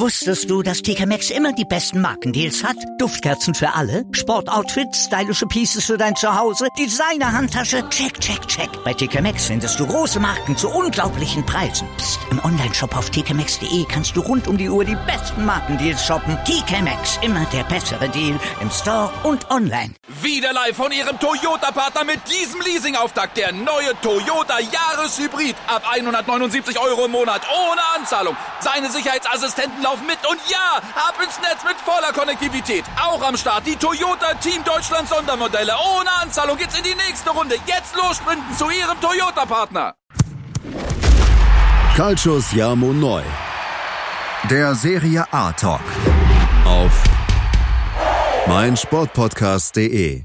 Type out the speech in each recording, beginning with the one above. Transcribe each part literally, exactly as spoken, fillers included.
Wusstest du, dass T K Maxx immer die besten Markendeals hat? Duftkerzen für alle, Sportoutfits, stylische Pieces für dein Zuhause, Designer-Handtasche, check, check, check. Bei T K Maxx findest du große Marken zu unglaublichen Preisen. Psst. Im Onlineshop auf t k maxx punkt d e kannst du rund um die Uhr die besten Markendeals shoppen. T K Maxx, immer der bessere Deal im Store und online. Wieder live von Ihrem Toyota-Partner mit diesem Leasing-Auftakt. Der neue Toyota Jahreshybrid. Ab hundertneunundsiebzig Euro im Monat ohne Anzahlung. Seine Sicherheitsassistenten laufen mit und ja, ab ins Netz mit voller Konnektivität. Auch am Start die Toyota Team Deutschland Sondermodelle. Ohne Anzahlung geht's in die nächste Runde. Jetzt los sprinten zu Ihrem Toyota-Partner. Calcio Siamo Neu. Der Serie A Talk. Auf meinsportpodcast punkt de.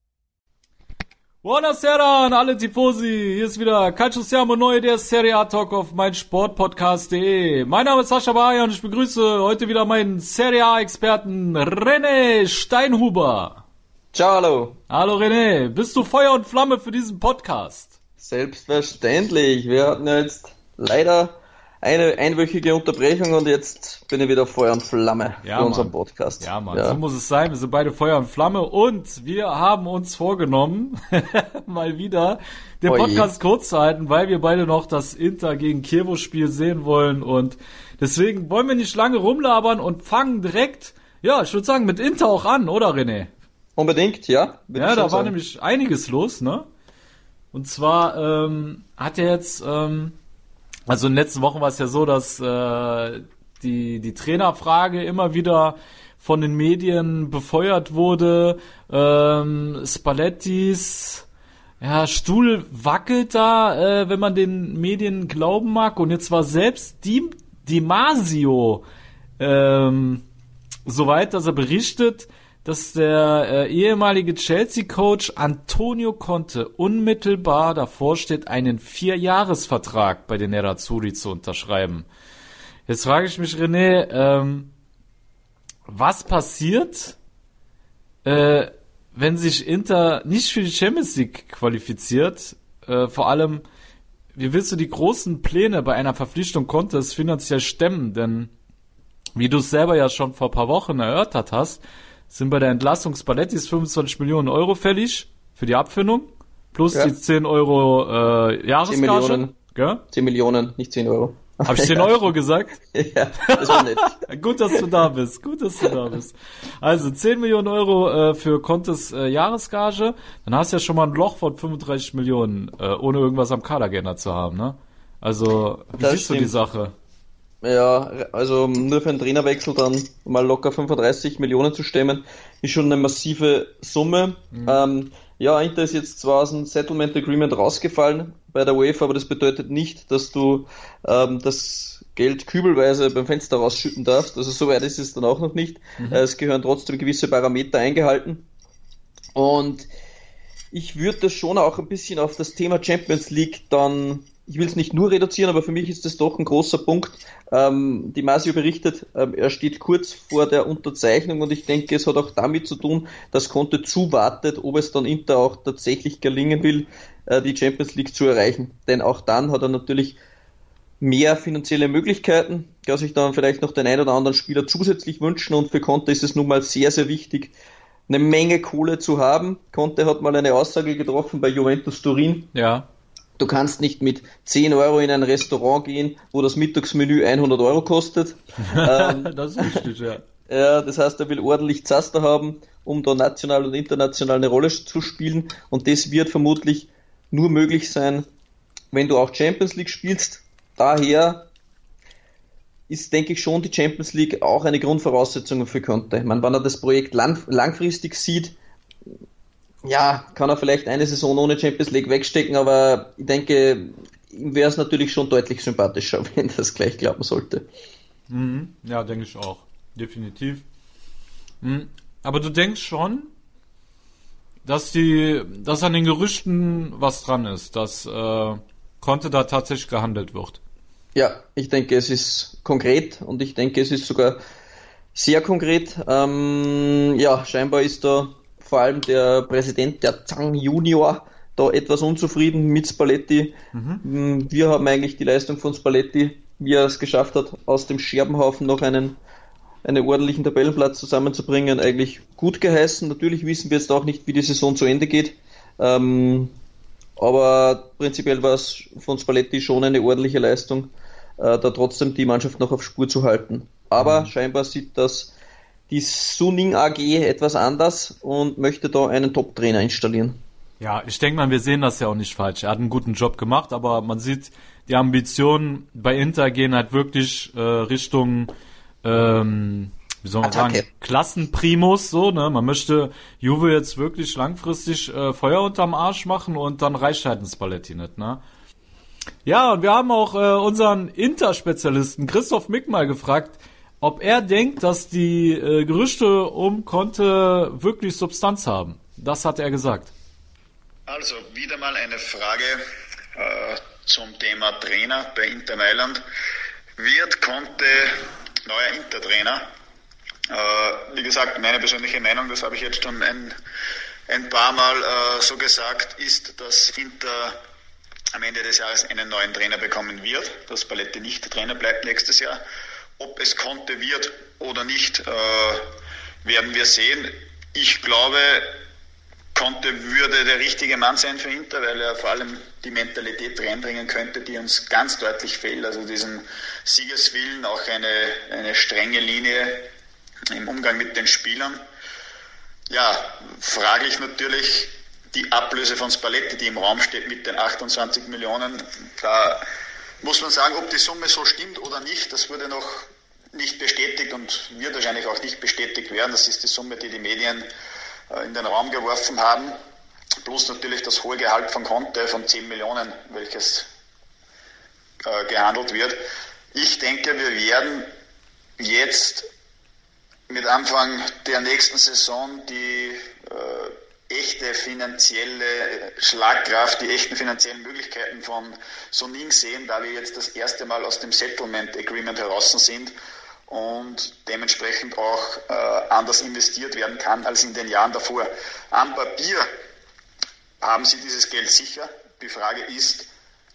Buonasera an alle Tifosi, hier ist wieder Calcio Siamo Neu, der Serie A Talk auf meinsportpodcast punkt de. Mein Name ist Sascha Bayer und ich begrüße heute wieder meinen Serie A-Experten René Steinhuber. Ciao, hallo. Hallo René, bist du Feuer und Flamme für diesen Podcast? Selbstverständlich, wir hatten ja jetzt leider eine einwöchige Unterbrechung und jetzt bin ich wieder Feuer und Flamme ja, für unseren Mann. Podcast. Ja, Mann, ja. So muss es sein. Wir sind beide Feuer und Flamme und wir haben uns vorgenommen, mal wieder den Oje. Podcast kurz zu halten, weil wir beide noch das Inter gegen Chievo-Spiel sehen wollen und deswegen wollen wir nicht lange rumlabern und fangen direkt, ja, ich würde sagen, mit Inter auch an, oder René? Unbedingt, ja. Ja, da war sagen. nämlich einiges los, ne? Und zwar ähm, hat er jetzt... Ähm, Also in den letzten Wochen war es ja so, dass äh, die die Trainerfrage immer wieder von den Medien befeuert wurde. Ähm, Spallettis ja, Stuhl wackelt da, äh, wenn man den Medien glauben mag. Und jetzt war selbst Di, Di Marzio ähm, so weit, dass er berichtet, dass der äh, ehemalige Chelsea-Coach Antonio Conte unmittelbar davor steht, einen Vierjahresvertrag bei den Nerazzurri zu unterschreiben. Jetzt frage ich mich, René, ähm, was passiert, äh, wenn sich Inter nicht für die Champions League qualifiziert? Äh, vor allem, wie willst du die großen Pläne bei einer Verpflichtung Contes finanziell stemmen? Denn, wie du es selber ja schon vor ein paar Wochen erörtert hast, sind bei der Entlassung Spallettis fünfundzwanzig Millionen Euro fällig für die Abfindung, plus ja. die zehn Euro äh, Jahresgage. zehn Millionen. Gell? zehn Millionen, nicht zehn Euro. Hab ich zehn Euro gesagt? Ja, das war nett. Gut, dass du da bist. Gut, dass du da bist. Also zehn Millionen Euro äh, für Contes äh, Jahresgage. Dann hast du ja schon mal ein Loch von fünfunddreißig Millionen, äh, ohne irgendwas am Kader geändert zu haben, ne? Also, wie das siehst stimmt. du die Sache? Ja, also nur für einen Trainerwechsel dann mal locker fünfunddreißig Millionen zu stemmen, ist schon eine massive Summe. Mhm. Ähm, ja, Inter ist jetzt zwar aus dem Settlement Agreement rausgefallen bei der UEFA, aber das bedeutet nicht, dass du ähm, das Geld kübelweise beim Fenster rausschütten darfst. Also so weit ist es dann auch noch nicht. Mhm. Äh, es gehören trotzdem gewisse Parameter eingehalten. Und ich würde das schon auch ein bisschen auf das Thema Champions League dann... Ich will es nicht nur reduzieren, aber für mich ist das doch ein großer Punkt. Ähm, Di Marzio berichtet, ähm, er steht kurz vor der Unterzeichnung und ich denke, es hat auch damit zu tun, dass Conte zuwartet, ob es dann Inter auch tatsächlich gelingen will, äh, die Champions League zu erreichen. Denn auch dann hat er natürlich mehr finanzielle Möglichkeiten, kann sich dann vielleicht noch den einen oder anderen Spieler zusätzlich wünschen und für Conte ist es nun mal sehr, sehr wichtig, eine Menge Kohle zu haben. Conte hat mal eine Aussage getroffen bei Juventus Turin. Ja. Du kannst nicht mit zehn Euro in ein Restaurant gehen, wo das Mittagsmenü hundert Euro kostet. ähm, das ist richtig, ja. Ja, das heißt, er will ordentlich Zaster haben, um da national und international eine Rolle zu spielen. Und das wird vermutlich nur möglich sein, wenn du auch Champions League spielst. Daher ist, denke ich, schon die Champions League auch eine Grundvoraussetzung für Conte. Ich meine, wenn er das Projekt lang, langfristig sieht, ja, kann er vielleicht eine Saison ohne Champions League wegstecken, aber ich denke, ihm wäre es natürlich schon deutlich sympathischer, wenn das gleich klappen sollte. Mhm. Ja, denke ich auch. Definitiv. Mhm. Aber du denkst schon, dass die, dass an den Gerüchten was dran ist, dass äh, Conte da tatsächlich gehandelt wird. Ja, ich denke, es ist konkret und ich denke, es ist sogar sehr konkret. Ähm, ja, scheinbar ist da vor allem der Präsident, der Zhang Junior, da etwas unzufrieden mit Spalletti. Mhm. Wir haben eigentlich die Leistung von Spalletti wie er es geschafft hat, aus dem Scherbenhaufen noch einen, einen ordentlichen Tabellenplatz zusammenzubringen, eigentlich gut geheißen. Natürlich wissen wir jetzt auch nicht, wie die Saison zu Ende geht. Ähm, aber prinzipiell war es von Spalletti schon eine ordentliche Leistung, äh, da trotzdem die Mannschaft noch auf Spur zu halten. Aber mhm. scheinbar sieht das die Suning A G etwas anders und möchte da einen Top-Trainer installieren. Ja, ich denke mal, wir sehen das ja auch nicht falsch. Er hat einen guten Job gemacht, aber man sieht, die Ambitionen bei Inter gehen halt wirklich äh, Richtung, ähm, wie soll man Attacke. sagen, Klassenprimus, so, ne? Man möchte Juve jetzt wirklich langfristig äh, Feuer unterm Arsch machen und dann reicht halt ein Spalletti nicht, ne? Ja, und wir haben auch äh, unseren Inter-Spezialisten Christoph Mick mal gefragt, ob er denkt, dass die äh, Gerüchte um Conte wirklich Substanz haben. Das hat er gesagt. Also, wieder mal eine Frage äh, zum Thema Trainer bei Inter Mailand. Wird Conte neuer Inter-Trainer? Äh, wie gesagt, meine persönliche Meinung, das habe ich jetzt schon ein, ein paar Mal äh, so gesagt, ist, dass Inter am Ende des Jahres einen neuen Trainer bekommen wird, dass Spalletti nicht Trainer bleibt nächstes Jahr. Ob es Conte wird oder nicht, äh, werden wir sehen. Ich glaube, Conte würde der richtige Mann sein für Inter, weil er vor allem die Mentalität reinbringen könnte, die uns ganz deutlich fehlt. Also diesen Siegeswillen, auch eine, eine strenge Linie im Umgang mit den Spielern. Ja, fraglich natürlich die Ablöse von Spalletti, die im Raum steht mit den achtundzwanzig Millionen. Da muss man sagen, ob die Summe so stimmt oder nicht, das wurde noch nicht bestätigt und wird wahrscheinlich auch nicht bestätigt werden. Das ist die Summe, die die Medien in den Raum geworfen haben, plus natürlich das hohe Gehalt von Conte von zehn Millionen, welches äh, gehandelt wird. Ich denke, wir werden jetzt mit Anfang der nächsten Saison die äh, echte finanzielle Schlagkraft, die echten finanziellen Möglichkeiten von Suning sehen, da wir jetzt das erste Mal aus dem Settlement Agreement heraus sind und dementsprechend auch äh, anders investiert werden kann als in den Jahren davor. Am Papier haben sie dieses Geld sicher. Die Frage ist,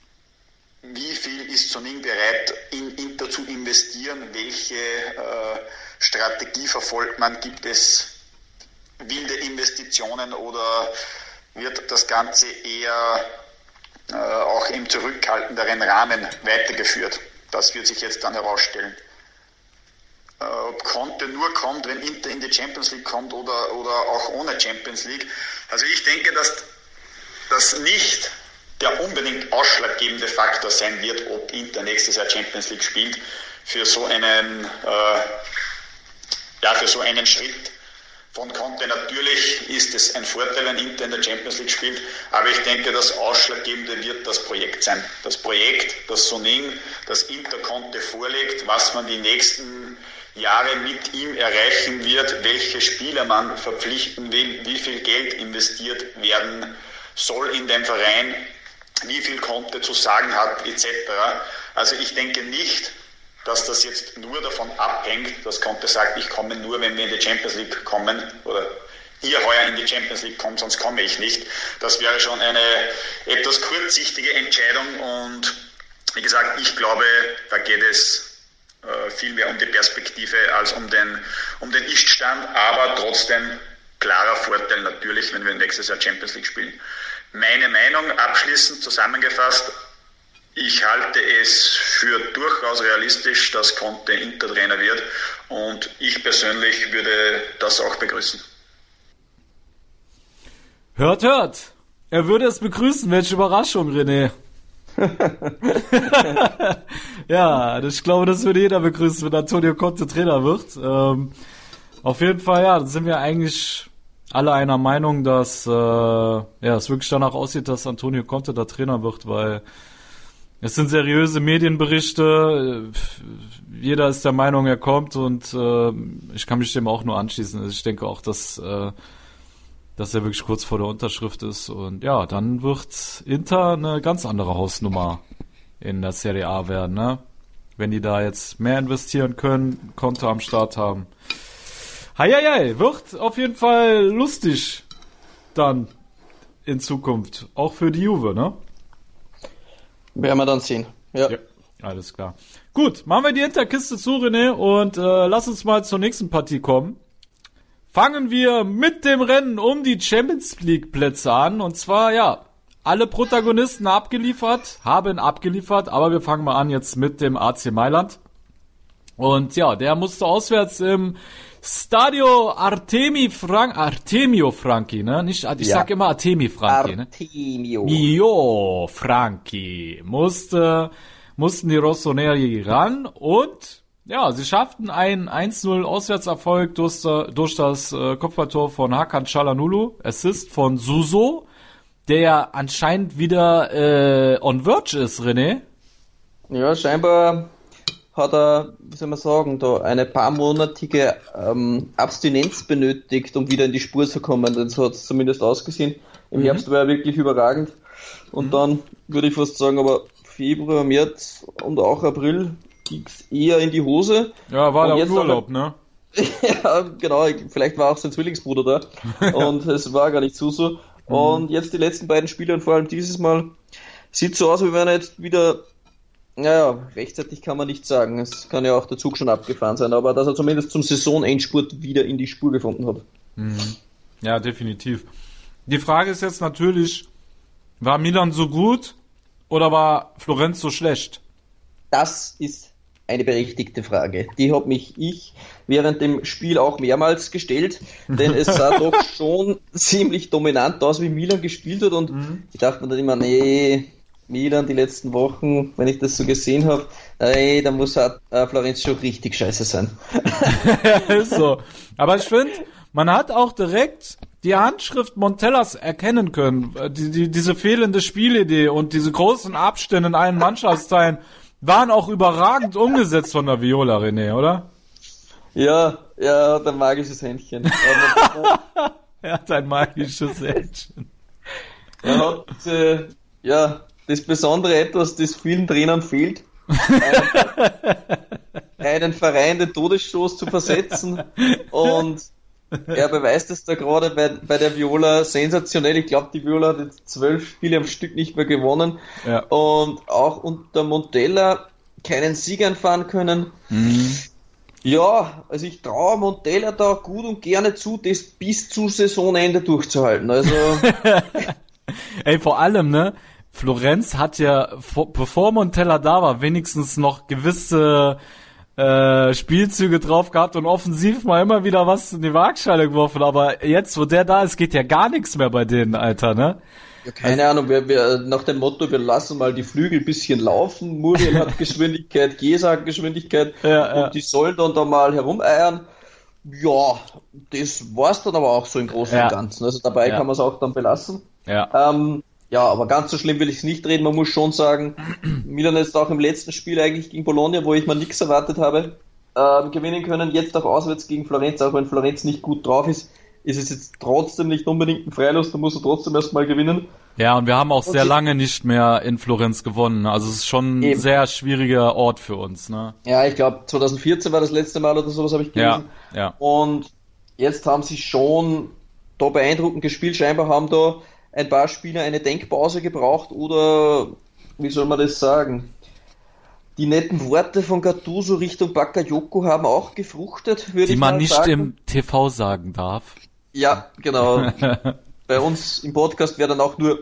wie viel ist Suning bereit, in Inter zu investieren? Welche äh, Strategie verfolgt man? Gibt es wilde Investitionen oder wird das Ganze eher äh, auch im zurückhaltenderen Rahmen weitergeführt? Das wird sich jetzt dann herausstellen. Ob Conte nur kommt, wenn Inter in die Champions League kommt oder, oder auch ohne Champions League. Also ich denke, dass das nicht der unbedingt ausschlaggebende Faktor sein wird, ob Inter nächstes Jahr Champions League spielt, für so einen, äh, ja, für so einen Schritt von Conte. Natürlich ist es ein Vorteil, wenn Inter in der Champions League spielt, aber ich denke, das Ausschlaggebende wird das Projekt sein. Das Projekt, das Suning, das Inter Conte vorlegt, was man die nächsten Jahre mit ihm erreichen wird, welche Spieler man verpflichten will, wie viel Geld investiert werden soll in den Verein, wie viel Conte zu sagen hat, et cetera. Also ich denke nicht, dass das jetzt nur davon abhängt, dass Conte sagt, ich komme nur, wenn wir in die Champions League kommen oder ihr heuer in die Champions League kommt, sonst komme ich nicht. Das wäre schon eine etwas kurzsichtige Entscheidung und wie gesagt, ich glaube, da geht es äh, viel mehr um die Perspektive als um den, um den Ist-Stand, aber trotzdem klarer Vorteil natürlich, wenn wir nächstes Jahr Champions League spielen. Meine Meinung abschließend zusammengefasst, ich halte es für durchaus realistisch, dass Conte Inter-Trainer wird und ich persönlich würde das auch begrüßen. Hört, hört! Er würde es begrüßen, welche Überraschung, René. Ja, ich glaube, das würde jeder begrüßen, wenn Antonio Conte Trainer wird. Ähm, auf jeden Fall, ja, sind wir eigentlich alle einer Meinung, dass äh, ja, es wirklich danach aussieht, dass Antonio Conte der Trainer wird, weil es sind seriöse Medienberichte, jeder ist der Meinung, er kommt und äh, ich kann mich dem auch nur anschließen. Ich denke auch, dass äh, dass er wirklich kurz vor der Unterschrift ist und ja, dann wird Inter eine ganz andere Hausnummer in der Serie A werden, ne? Wenn die da jetzt mehr investieren können, Konto am Start haben. Heieiei, wird auf jeden Fall lustig dann in Zukunft, auch für die Juve, ne? Werden wir dann sehen. Ja. Ja. Alles klar. Gut, machen wir die Hinterkiste zu, René, und äh, lass uns mal zur nächsten Partie kommen. Fangen wir mit dem Rennen um die Champions League Plätze an. Und zwar, ja, alle Protagonisten abgeliefert, haben abgeliefert, aber wir fangen mal an jetzt mit dem A C Mailand. Und ja, der musste auswärts im Stadio Artemi Frank, Artemio Franchi, ne? Nicht, ich ja. sag immer Artemi Franchi, ne? Artemio. Mio Franchi. Musste, mussten die Rossoneri ran und, ja, sie schafften einen eins null Auswärtserfolg durch, durch das äh, Kopfballtor von Hakan Çalhanoğlu, Assist von Suso, der ja anscheinend wieder äh, on verge ist, René. Ja, scheinbar hat er, wie soll man sagen, da eine paarmonatige ähm, Abstinenz benötigt, um wieder in die Spur zu kommen. So hat es zumindest ausgesehen. Im mhm. Herbst war er wirklich überragend. Und mhm. dann würde ich fast sagen, aber Februar, März und auch April ging's eher in die Hose. Ja, war der Urlaub, ne? Ja, genau. Vielleicht war auch sein Zwillingsbruder da. Und es war gar nicht so so. Mhm. Und jetzt die letzten beiden Spiele und vor allem dieses Mal sieht so aus, wie wenn er jetzt wieder, naja, rechtzeitig kann man nicht sagen. Es kann ja auch der Zug schon abgefahren sein, aber dass er zumindest zum Saisonendspurt wieder in die Spur gefunden hat. Mhm. Ja, definitiv. Die Frage ist jetzt natürlich, war Milan so gut oder war Florenz so schlecht? Das ist eine berechtigte Frage. Die hat mich ich während dem Spiel auch mehrmals gestellt, denn es sah doch schon ziemlich dominant aus, wie Milan gespielt hat, und mhm. ich dachte mir dann immer, nee, Milan die letzten Wochen, wenn ich das so gesehen habe, ey, da muss halt, äh, Florenz schon richtig scheiße sein. Ist so. Aber ich finde, man hat auch direkt die Handschrift Montellas erkennen können. Die, die, diese fehlende Spielidee und diese großen Abstände in allen Mannschaftsteilen waren auch überragend umgesetzt von der Viola, René, oder? Ja, er hat ein magisches Händchen. Er hat ein magisches Händchen. Er hat, äh, ja, das besondere Etwas, das vielen Trainern fehlt, einen, einen Verein den Todesstoß zu versetzen, und er beweist es da gerade bei, bei der Viola sensationell. Ich glaube, die Viola hat jetzt zwölf Spiele am Stück nicht mehr gewonnen, ja. Und auch unter Montella keinen Sieg einfahren können. Mhm. Ja, also ich traue Montella da gut und gerne zu, das bis zu Saisonende durchzuhalten. Also ey, vor allem, ne? Florenz hat ja, vor, bevor Montella da war, wenigstens noch gewisse äh, Spielzüge drauf gehabt und offensiv mal immer wieder was in die Waagschale geworfen. Aber jetzt, wo der da ist, geht ja gar nichts mehr bei denen, Alter, ne? Ja, keine also, Ahnung, wir, wir, nach dem Motto, wir lassen mal die Flügel ein bisschen laufen. Muriel hat Geschwindigkeit, Chiesa hat Geschwindigkeit, ja, und ja. die sollen dann da mal herumeiern. Ja, das war's dann aber auch so im Großen ja. und Ganzen. Also dabei ja. kann man es auch dann belassen. Ja. Ähm, ja, aber ganz so schlimm will ich es nicht reden. Man muss schon sagen, Milan ist auch im letzten Spiel eigentlich gegen Bologna, wo ich mal nichts erwartet habe, ähm, gewinnen können. Jetzt auch auswärts gegen Florenz, auch wenn Florenz nicht gut drauf ist, ist es jetzt trotzdem nicht unbedingt ein Freilos, da muss er trotzdem erstmal gewinnen. Ja, und wir haben auch und sehr lange nicht mehr in Florenz gewonnen. Also es ist schon eben ein sehr schwieriger Ort für uns, ne? Ja, ich glaube zwanzig vierzehn war das letzte Mal oder sowas, habe ich gelesen. Ja, ja. Und jetzt haben sie schon da beeindruckend gespielt. Scheinbar haben da ein paar Spieler eine Denkpause gebraucht, oder wie soll man das sagen? Die netten Worte von Gattuso Richtung Bakayoko haben auch gefruchtet, würde ich mal sagen. Die man nicht im T V sagen darf. Ja, genau. Bei uns im Podcast wäre dann auch nur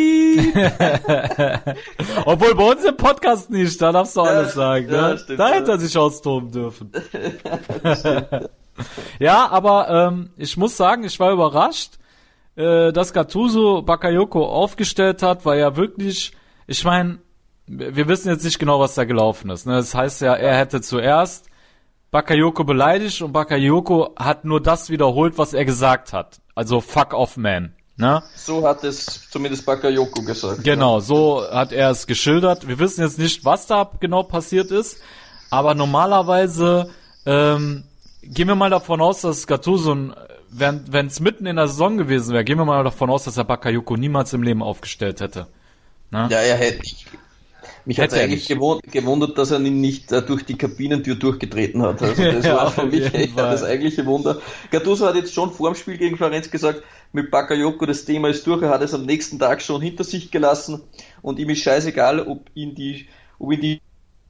obwohl bei uns im Podcast nicht, da darfst du ja, alles sagen. Ja, ne? Stimmt, da hätte er sich austoben dürfen. Ja, aber ähm, ich muss sagen, ich war überrascht, äh, dass Gattuso Bakayoko aufgestellt hat, weil ja wirklich, ich meine, wir wissen jetzt nicht genau, was da gelaufen ist. Ne? Das heißt ja, er hätte zuerst Bakayoko beleidigt und Bakayoko hat nur das wiederholt, was er gesagt hat. Also fuck off, man. Ne? So hat es zumindest Bakayoko gesagt. Genau, ne? So hat er es geschildert. Wir wissen jetzt nicht, was da genau passiert ist, aber normalerweise ähm, gehen wir mal davon aus, dass Gattuso, wenn es mitten in der Saison gewesen wäre, gehen wir mal davon aus, dass er Bakayoko niemals im Leben aufgestellt hätte. Ne? Ja, er hätte. Mich hat es eigentlich gewundert, dass er ihn nicht äh, durch die Kabinentür durchgetreten hat. Also das ja, war für mich echt das eigentliche Wunder. Gattuso hat jetzt schon vor dem Spiel gegen Florenz gesagt, mit Bakayoko das Thema ist durch. Er hat es am nächsten Tag schon hinter sich gelassen und ihm ist scheißegal, ob ihn die, ob ihn die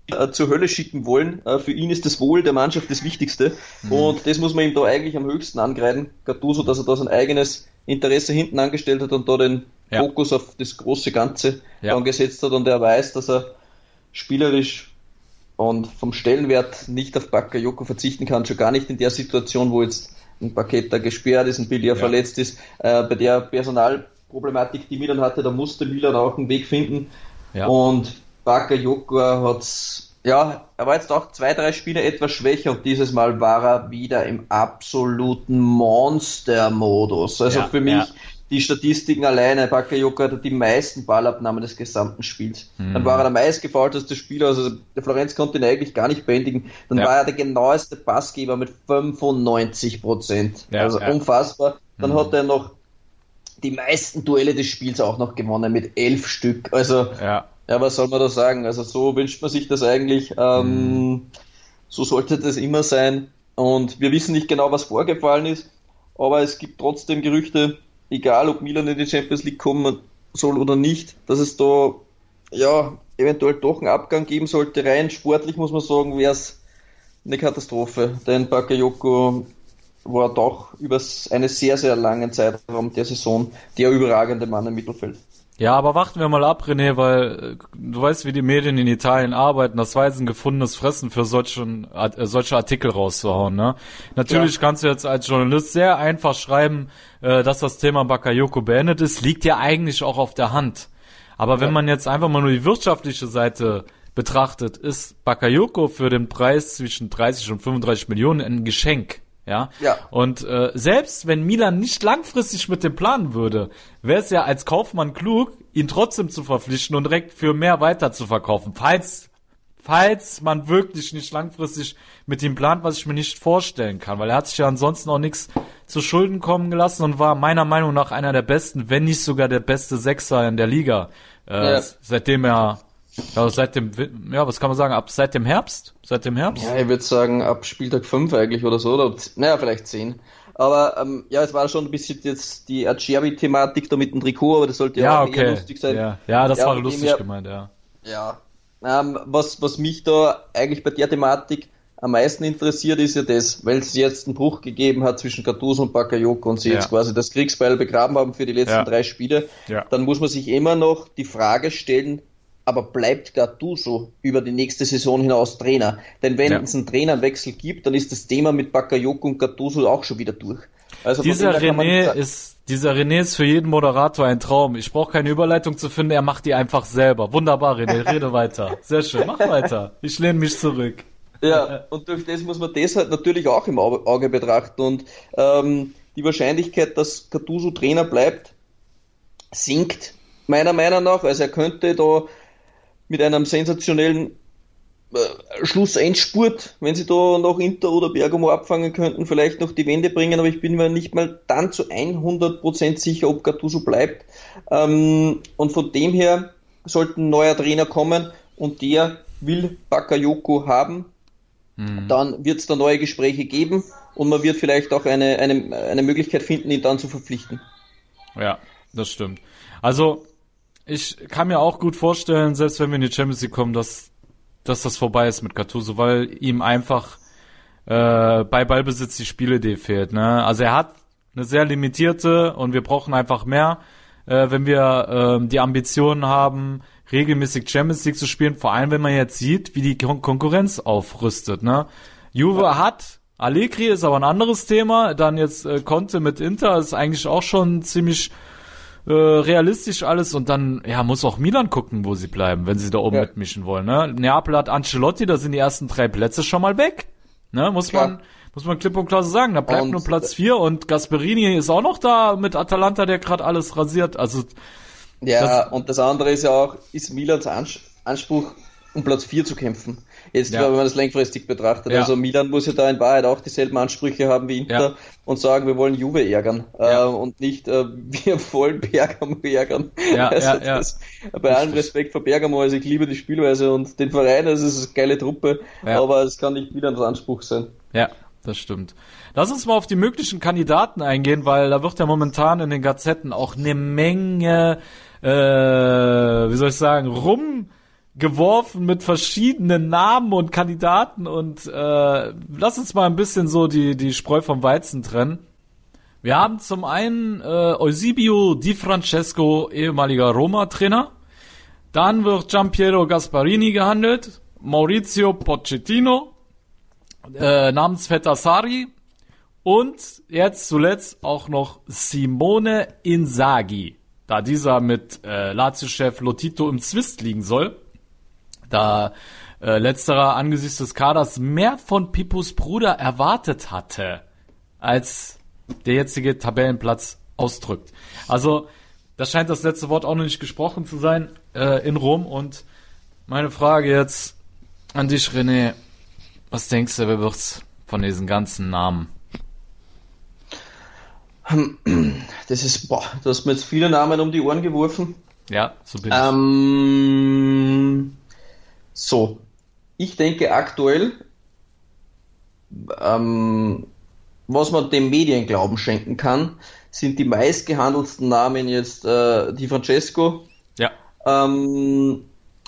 äh, zur Hölle schicken wollen. Äh, für ihn ist das Wohl der Mannschaft das Wichtigste. Mhm. Und das muss man ihm da eigentlich am höchsten angreifen. Gattuso, dass er da sein eigenes Interesse hinten angestellt hat und da den ja. Fokus auf das große Ganze ja. angesetzt hat. Und er weiß, dass er spielerisch und vom Stellenwert nicht auf Bakayoko verzichten kann. Schon gar nicht in der Situation, wo jetzt ein Paqueta gesperrt ist, ein Billier ja. verletzt ist. Äh, bei der Personalproblematik, die Milan hatte, da musste Milan auch einen Weg finden. Ja. Und Bakayoko hat's, ja, er war jetzt auch zwei, drei Spiele etwas schwächer und dieses Mal war er wieder im absoluten Monster-Modus. Also ja, für mich, ja. die Statistiken alleine, Bakayoko hatte die meisten Ballabnahmen des gesamten Spiels. Mhm. Dann war er der meistgefoulteste Spieler, also der Florenz konnte ihn eigentlich gar nicht bändigen. Dann ja. war er der genaueste Passgeber mit fünfundneunzig Prozent. Ja, also ja. unfassbar. Dann mhm. hat er noch die meisten Duelle des Spiels auch noch gewonnen mit elf Stück. Also ja. Ja, was soll man da sagen? Also so wünscht man sich das eigentlich. Ähm, mhm. So sollte das immer sein. Und wir wissen nicht genau, was vorgefallen ist, aber es gibt trotzdem Gerüchte, egal ob Milan in die Champions League kommen soll oder nicht, dass es da ja eventuell doch einen Abgang geben sollte. Rein sportlich muss man sagen, wäre es eine Katastrophe. Denn Bakayoko war doch über einen sehr, sehr langen Zeitraum der Saison der überragende Mann im Mittelfeld. Ja, aber warten wir mal ab, René, weil äh, du weißt, wie die Medien in Italien arbeiten. Das war jetzt ein gefundenes Fressen für solchen, äh, solche Artikel rauszuhauen, ne? Natürlich ja. kannst du jetzt als Journalist sehr einfach schreiben, äh, dass das Thema Bakayoko beendet ist. Liegt ja eigentlich auch auf der Hand. Aber ja. wenn man jetzt einfach mal nur die wirtschaftliche Seite betrachtet, ist Bakayoko für den Preis zwischen dreißig und fünfunddreißig Millionen ein Geschenk. Ja? ja. Und äh, selbst wenn Milan nicht langfristig mit dem planen würde, wäre es ja als Kaufmann klug, ihn trotzdem zu verpflichten und direkt für mehr weiter zu verkaufen. Falls, falls man wirklich nicht langfristig mit ihm plant, was ich mir nicht vorstellen kann. Weil er hat sich ja ansonsten auch nichts zu Schulden kommen gelassen und war meiner Meinung nach einer der besten, wenn nicht sogar der beste Sechser in der Liga. Äh, ja. Seitdem er... Ja, seit dem, ja, was kann man sagen, ab seit dem Herbst? Seit dem Herbst? Ja, ich würde sagen, ab Spieltag fünf eigentlich oder so, oder, naja, vielleicht zehn. Aber, ähm, ja, es war schon ein bisschen jetzt die Acerbi-Thematik da mit dem Trikot, aber das sollte ja, ja auch okay. eher lustig sein. Ja, ja das ja, war lustig gemeint, ja. Ja, ähm, was, was mich da eigentlich bei der Thematik am meisten interessiert, ist ja das, weil es jetzt einen Bruch gegeben hat zwischen Gattuso und Bakayoko und sie ja. jetzt quasi das Kriegsbeil begraben haben für die letzten ja. drei Spiele, ja. dann muss man sich immer noch die Frage stellen, aber bleibt Gattuso über die nächste Saison hinaus Trainer? Denn wenn ja. es einen Trainerwechsel gibt, dann ist das Thema mit Bakayoko und Gattuso auch schon wieder durch. Also dieser René ist, dieser René ist für jeden Moderator ein Traum. Ich brauche keine Überleitung zu finden, er macht die einfach selber. Wunderbar, René, rede weiter. Sehr schön, mach weiter. Ich lehne mich zurück. Ja, und durch das muss man das halt natürlich auch im Auge betrachten. Und ähm, die Wahrscheinlichkeit, dass Gattuso Trainer bleibt, sinkt meiner Meinung nach. Also er könnte da mit einem sensationellen äh, Schlussendspurt, wenn sie da noch Inter oder Bergamo abfangen könnten, vielleicht noch die Wende bringen, aber ich bin mir nicht mal dann zu hundert Prozent sicher, ob Gattuso bleibt. Ähm, und von dem her sollte ein neuer Trainer kommen und der will Bakayoko haben, mhm. dann wird es da neue Gespräche geben und man wird vielleicht auch eine, eine, eine Möglichkeit finden, ihn dann zu verpflichten. Ja, das stimmt. Also ich kann mir auch gut vorstellen, selbst wenn wir in die Champions League kommen, dass, dass das vorbei ist mit Gattuso, weil ihm einfach äh, bei Ballbesitz die Spielidee fehlt. Ne? Also er hat eine sehr limitierte und wir brauchen einfach mehr, äh, wenn wir äh, die Ambitionen haben, regelmäßig Champions League zu spielen, vor allem wenn man jetzt sieht, wie die Kon- Konkurrenz aufrüstet. Ne? Juve ja. hat, Allegri ist aber ein anderes Thema, dann jetzt äh, Conte mit Inter ist eigentlich auch schon ziemlich Äh, realistisch alles und dann ja muss auch Milan gucken, wo sie bleiben, wenn sie da oben ja. mitmischen wollen. Ne? Neapel hat Ancelotti, da sind die ersten drei Plätze schon mal weg. Ne? Muss Klar. man muss man klipp und klar so sagen. Da bleibt und nur Platz vier und Gasperini ist auch noch da mit Atalanta, der gerade alles rasiert. Also ja, das, und das andere ist ja auch, ist Milans Anspruch, um Platz vier zu kämpfen. Jetzt, ja. wenn man das langfristig betrachtet. Ja. Also Milan muss ja da in Wahrheit auch dieselben Ansprüche haben wie Inter ja. und sagen, wir wollen Juve ärgern ja. äh, und nicht, äh, wir wollen Bergamo ärgern. Ja, also ja, das, ja. Bei allem Respekt vor Bergamo, also ich liebe die Spielweise und den Verein, also es ist eine geile Truppe, ja. aber es kann nicht Milans Anspruch sein. Ja, das stimmt. Lass uns mal auf die möglichen Kandidaten eingehen, weil da wird ja momentan in den Gazetten auch eine Menge, äh, wie soll ich sagen, rum geworfen mit verschiedenen Namen und Kandidaten und äh, lass uns mal ein bisschen so die die Spreu vom Weizen trennen. Wir haben zum einen äh, Eusebio Di Francesco, ehemaliger Roma-Trainer. Dann wird Giampiero Gasparini gehandelt, Maurizio Pochettino, äh, Namensvetter Sarri und jetzt zuletzt auch noch Simone Inzaghi, da dieser mit äh, Lazio-Chef Lotito im Zwist liegen soll, da äh, letzterer angesichts des Kaders mehr von Pippos Bruder erwartet hatte, als der jetzige Tabellenplatz ausdrückt. Also, das scheint das letzte Wort auch noch nicht gesprochen zu sein äh, in Rom. Und meine Frage jetzt an dich, René. Was denkst du, wer wird's von diesen ganzen Namen? Das ist, boah, du hast mir jetzt viele Namen um die Ohren geworfen. Ja, so bin ich. Ähm, so, ich denke aktuell, ähm, was man dem Medienglauben schenken kann, sind die meistgehandelsten Namen jetzt äh, Di Francesco. Ja. Ähm,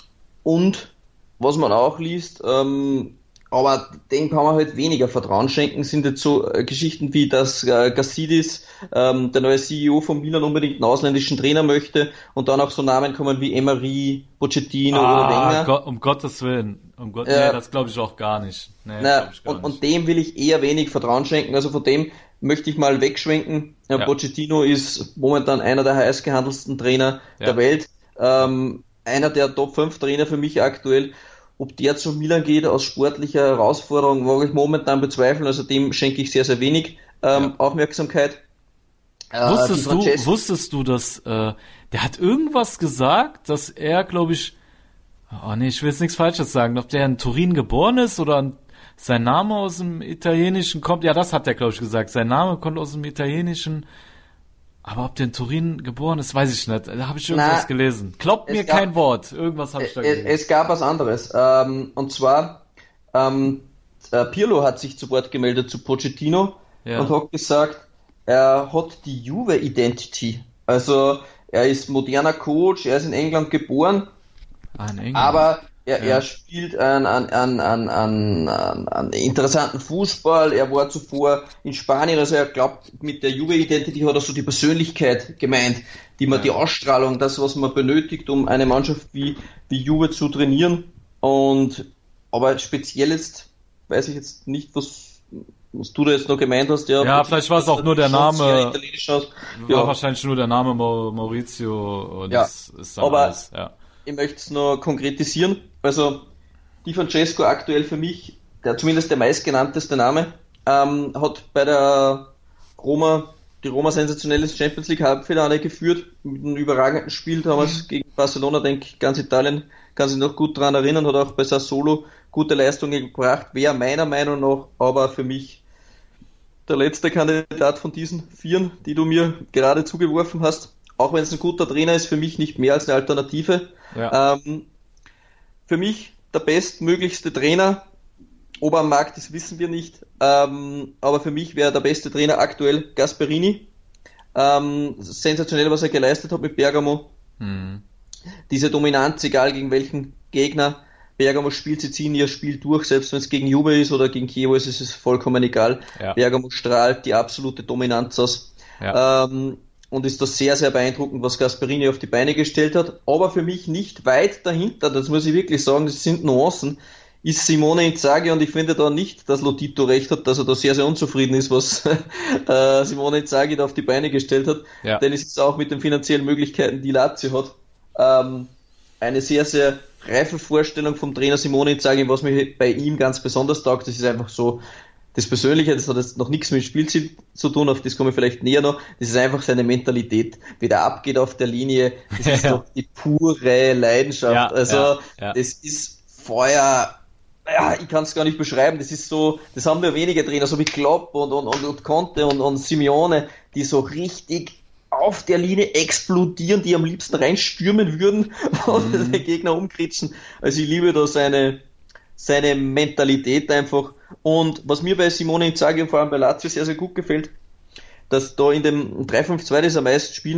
und was man auch liest, ähm, aber dem kann man halt weniger Vertrauen schenken, sind jetzt so äh, Geschichten wie, dass äh, Gassidis, ähm, der neue C E O von Milan, unbedingt einen ausländischen Trainer möchte und dann auch so Namen kommen wie Emery, Pochettino ah, oder Wenger. Gott, um Gottes Willen. Um Gott, äh, nee, das glaube ich auch gar nicht. Nee, na, ich gar und, nicht. und dem will ich eher wenig Vertrauen schenken, also von dem möchte ich mal wegschwenken. Ja. Pochettino ist momentan einer der heiß gehandelsten Trainer ja. der Welt. Ähm, einer der Top fünf Trainer für mich aktuell. Ob der zu Milan geht aus sportlicher Herausforderung, wage ich momentan bezweifeln. Also dem schenke ich sehr, sehr wenig ähm, ja. Aufmerksamkeit. Äh, wusstest du, wusstest du, dass äh, der hat irgendwas gesagt, dass er, glaube ich, oh nee, ich will jetzt nichts Falsches sagen, ob der in Turin geboren ist oder ein, sein Name aus dem Italienischen kommt. Ja, das hat er, glaube ich, gesagt. Sein Name kommt aus dem Italienischen. Aber ob der in Turin geboren ist, weiß ich nicht. Da habe ich irgendwas Na, gelesen. Glaubt mir gab, kein Wort. Irgendwas habe ich da gelesen. Es gab was anderes. Ähm, und zwar, ähm, äh, Pirlo hat sich zu Wort gemeldet zu Pochettino ja. und hat gesagt, er hat die Juve-Identity. Also, er ist moderner Coach, er ist in England geboren. Ah, in England. Aber er, ja. er spielt einen, einen, einen, einen, einen interessanten Fußball. Er war zuvor in Spanien, also er glaubt, mit der Juve-Identity hat er so die Persönlichkeit gemeint, die man, ja. die Ausstrahlung, das, was man benötigt, um eine Mannschaft wie, wie Juve zu trainieren. Und, aber speziell jetzt, weiß ich jetzt nicht, was, was du da jetzt noch gemeint hast. Ja, ja vielleicht war es auch nur der Name, war ja. wahrscheinlich nur der Name Maurizio, und ja. das ist dann aber alles, ja. Ich möchte es noch konkretisieren. Also, Di Francesco aktuell für mich, der zumindest der meistgenannteste Name, ähm, hat bei der Roma, die Roma sensationelles Champions League Halbfinale geführt, mit einem überragenden Spiel damals gegen Barcelona, denke ich, ganz Italien kann sich noch gut dran erinnern, hat auch bei Sassuolo gute Leistungen gebracht, wäre meiner Meinung nach aber für mich der letzte Kandidat von diesen Vieren, die du mir gerade zugeworfen hast. Auch wenn es ein guter Trainer ist, für mich nicht mehr als eine Alternative. Ja. Ähm, für mich der bestmöglichste Trainer, ob er am Markt ist, wissen wir nicht, ähm, aber für mich wäre der beste Trainer aktuell Gasperini. Ähm, sensationell, was er geleistet hat mit Bergamo. Mhm. Diese Dominanz, egal gegen welchen Gegner Bergamo spielt, sie ziehen ihr Spiel durch, selbst wenn es gegen Juve ist oder gegen Chievo ist, ist es vollkommen egal. Ja. Bergamo strahlt die absolute Dominanz aus. Ja. Ähm, und ist das sehr, sehr beeindruckend, was Gasperini auf die Beine gestellt hat. Aber für mich nicht weit dahinter, das muss ich wirklich sagen, das sind Nuancen, ist Simone Inzaghi, und ich finde da nicht, dass Lotito recht hat, dass er da sehr, sehr unzufrieden ist, was äh, Simone Inzaghi da auf die Beine gestellt hat. Ja. Denn es ist auch mit den finanziellen Möglichkeiten, die Lazio hat, ähm, eine sehr, sehr reife Vorstellung vom Trainer Simone Inzaghi, was mir bei ihm ganz besonders taugt. Das ist einfach so das Persönliche, das hat jetzt noch nichts mit Spielziel zu tun, auf das komme ich vielleicht näher noch. Das ist einfach seine Mentalität, wie der abgeht auf der Linie. Das ist doch die pure Leidenschaft. Ja, also ja, ja. Das ist Feuer. Ja, ich kann es gar nicht beschreiben. Das ist so, das haben wir wenige Trainer, so wie Klopp und, und, und, und Conte und, und Simeone, die so richtig auf der Linie explodieren, die am liebsten reinstürmen würden und mhm. den Gegner umkritschen. Also ich liebe da seine, seine Mentalität einfach. Und was mir bei Simone Inzaghi und vor allem bei Lazio sehr, sehr gut gefällt, dass da in dem drei fünf zwei, das er meist spielen lässt,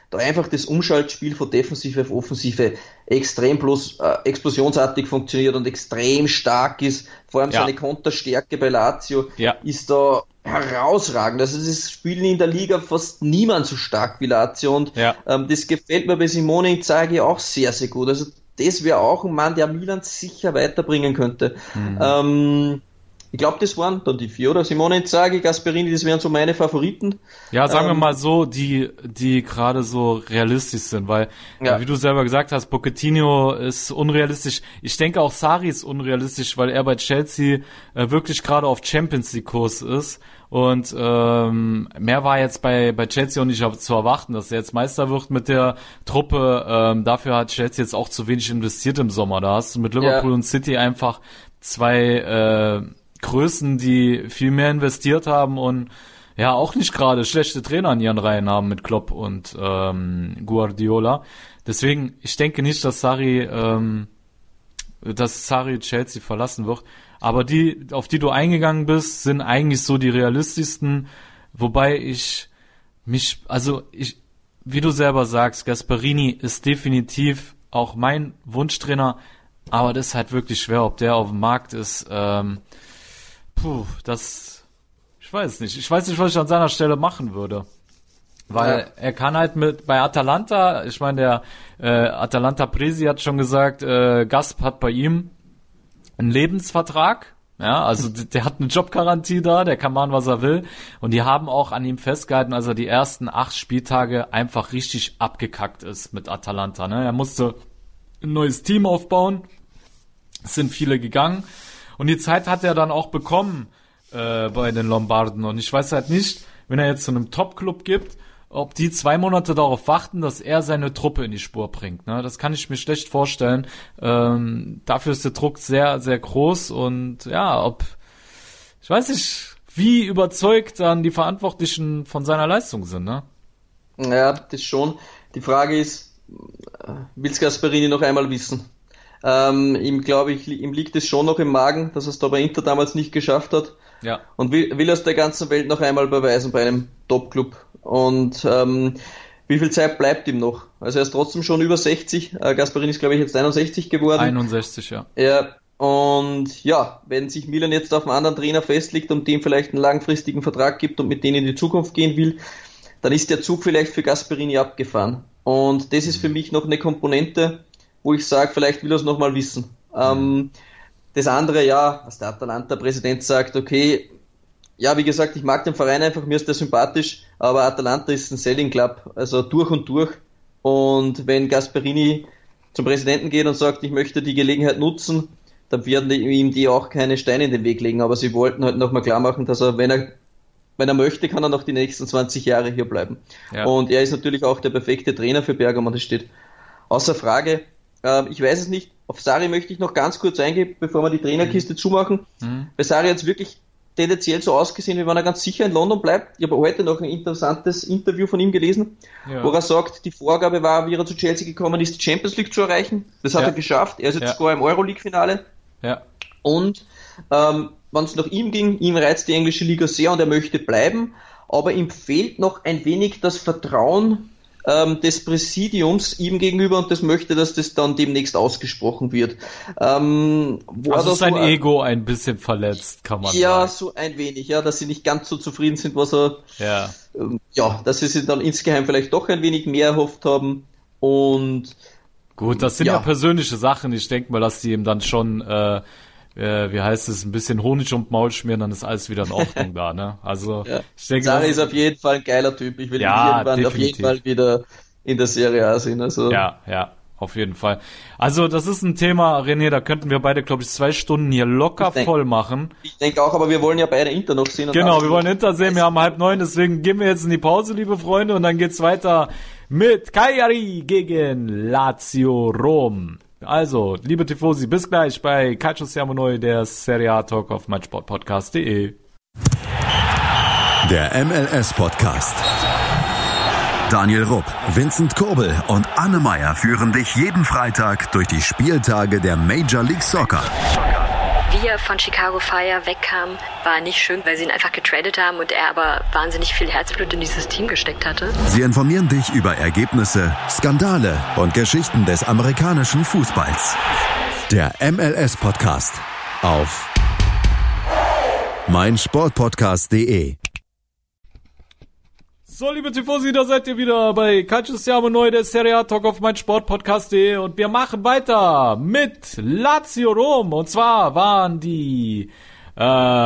da einfach das Umschaltspiel von Defensive auf Offensive extrem bloß äh, explosionsartig funktioniert und extrem stark ist. Vor allem ja. seine Konterstärke bei Lazio ja. ist da herausragend. Also das spielen in der Liga fast niemand so stark wie Lazio und ja. ähm, das gefällt mir bei Simone Inzaghi auch sehr, sehr gut. Also das wäre auch ein Mann, der Milan sicher weiterbringen könnte. Mhm. Ähm, ich glaube, das waren dann die vier, oder? Simone Inzaghi, Gasperini, das wären so meine Favoriten. Ja, sagen ähm, wir mal so, die die gerade so realistisch sind, weil, ja. wie du selber gesagt hast, Pochettino ist unrealistisch. Ich denke auch Sarri ist unrealistisch, weil er bei Chelsea äh, wirklich gerade auf Champions League Kurs ist. Und ähm, mehr war jetzt bei bei Chelsea auch nicht zu erwarten, dass er jetzt Meister wird mit der Truppe. Ähm, dafür hat Chelsea jetzt auch zu wenig investiert im Sommer. Da hast du mit Liverpool ja. und City einfach zwei äh, Größen, die viel mehr investiert haben und ja auch nicht gerade schlechte Trainer in ihren Reihen haben mit Klopp und ähm, Guardiola. Deswegen, ich denke nicht, dass Sarri, ähm, dass Sarri Chelsea verlassen wird. Aber die, auf die du eingegangen bist, sind eigentlich so die realistischsten. Wobei ich mich, also ich, wie du selber sagst, Gasperini ist definitiv auch mein Wunschtrainer. Aber das ist halt wirklich schwer, ob der auf dem Markt ist. Ähm, Puh, das, ich weiß nicht. Ich weiß nicht, was ich an seiner Stelle machen würde. Weil ja. er kann halt mit, bei Atalanta, ich meine, der äh, Atalanta Presi hat schon gesagt, äh, Gasp hat bei ihm einen Lebensvertrag. Ja, also der, der hat eine Jobgarantie da, der kann machen, was er will. Und die haben auch an ihm festgehalten, als er die ersten acht Spieltage einfach richtig abgekackt ist mit Atalanta. Ne? Er musste ein neues Team aufbauen. Es sind viele gegangen. Und die Zeit hat er dann auch bekommen äh, bei den Lombarden. Und ich weiß halt nicht, wenn er jetzt zu einem Top-Club gibt, ob die zwei Monate darauf warten, dass er seine Truppe in die Spur bringt. Ne? Das kann ich mir schlecht vorstellen. Ähm, dafür ist der Druck sehr, sehr groß. Und ja, ob, ich weiß nicht, wie überzeugt dann die Verantwortlichen von seiner Leistung sind. Ne? Ja, das schon. Die Frage ist, will's Gasperini noch einmal wissen? Ähm, ihm glaube ich, ihm liegt es schon noch im Magen, dass er es da bei Inter damals nicht geschafft hat. Ja. Und will, will er es der ganzen Welt noch einmal beweisen bei einem Top-Club. Und ähm, wie viel Zeit bleibt ihm noch? Also er ist trotzdem schon über sechzig. Äh, Gasperini ist glaube ich jetzt einundsechzig geworden. einundsechzig, ja. Ja. Und ja, wenn sich Milan jetzt auf einen anderen Trainer festlegt und dem vielleicht einen langfristigen Vertrag gibt und mit denen in die Zukunft gehen will, dann ist der Zug vielleicht für Gasperini abgefahren. Und das ist für mich noch eine Komponente, wo ich sage, vielleicht will er es nochmal wissen. Ähm, das andere, ja, als der Atalanta-Präsident sagt, okay, ja, wie gesagt, ich mag den Verein einfach, mir ist der sympathisch, aber Atalanta ist ein Selling Club, also durch und durch. Und wenn Gasperini zum Präsidenten geht und sagt, ich möchte die Gelegenheit nutzen, dann werden die, ihm die auch keine Steine in den Weg legen. Aber sie wollten halt nochmal klar machen, dass er, wenn er wenn er möchte, kann er noch die nächsten zwanzig Jahre hier bleiben. Ja. Und er ist natürlich auch der perfekte Trainer für Bergamo, das steht außer Frage. Ich weiß es nicht. Auf Sarri möchte ich noch ganz kurz eingehen, bevor wir die Trainerkiste mhm. zumachen. Mhm. Bei Sarri hat es wirklich tendenziell so ausgesehen, wie wenn er ganz sicher in London bleibt. Ich habe heute noch ein interessantes Interview von ihm gelesen, ja. wo er sagt, die Vorgabe war, wie er zu Chelsea gekommen ist, die Champions League zu erreichen. Das hat ja. er geschafft. Er ist jetzt ja. sogar im Euroleague-Finale. Ja. Und ähm, wenn es nach ihm ging, ihm reizt die englische Liga sehr und er möchte bleiben, aber ihm fehlt noch ein wenig das Vertrauen des Präsidiums ihm gegenüber und das möchte, dass das dann demnächst ausgesprochen wird. Ähm, also ist sein so Ego ein bisschen verletzt, kann man ja, sagen. Ja, so ein ein wenig, ja, dass sie nicht ganz so zufrieden sind, was er, ja, ähm, ja, dass sie sich dann insgeheim vielleicht doch ein wenig mehr erhofft haben und gut, das sind ja, ja persönliche Sachen. Ich denke mal, dass die ihm dann schon äh, Äh, wie heißt es, ein bisschen Honig um den Maul schmieren, dann ist alles wieder in Ordnung da, ne? Also, ja. ich denke, Sarri ist auf jeden Fall ein geiler Typ. Ich will ja, ihn irgendwann definitiv. auf jeden Fall wieder in der Serie A sehen, also. Ja, ja, auf jeden Fall. Also, das ist ein Thema, René, da könnten wir beide, glaube ich, zwei Stunden hier locker denk, voll machen. Ich denke auch, aber wir wollen ja beide Inter noch sehen. Genau, wir wollen Inter sehen, wir haben halb neun, deswegen gehen wir jetzt in die Pause, liebe Freunde, und dann geht's weiter mit Cagliari gegen Lazio Rom. Also, liebe Tifosi, bis gleich bei Calcio Siamo Noi, der Serie A Talk auf meinsportpodcast punkt de. Der M L S-Podcast. Daniel Rupp, Vincent Kurbel und Anne Meyer führen dich jeden Freitag durch die Spieltage der Major League Soccer. Wie er von Chicago Fire wegkam, war nicht schön, weil sie ihn einfach getradet haben und er aber wahnsinnig viel Herzblut in dieses Team gesteckt hatte. Sie informieren dich über Ergebnisse, Skandale und Geschichten des amerikanischen Fußballs. Der M L S-Podcast auf meinsportpodcast punkt de. So, liebe Tifosi, da seid ihr wieder bei Calcio Siamo Neu, der Serie A Talk auf meinsportpodcast punkt de und wir machen weiter mit Lazio Rom. Und zwar waren die äh,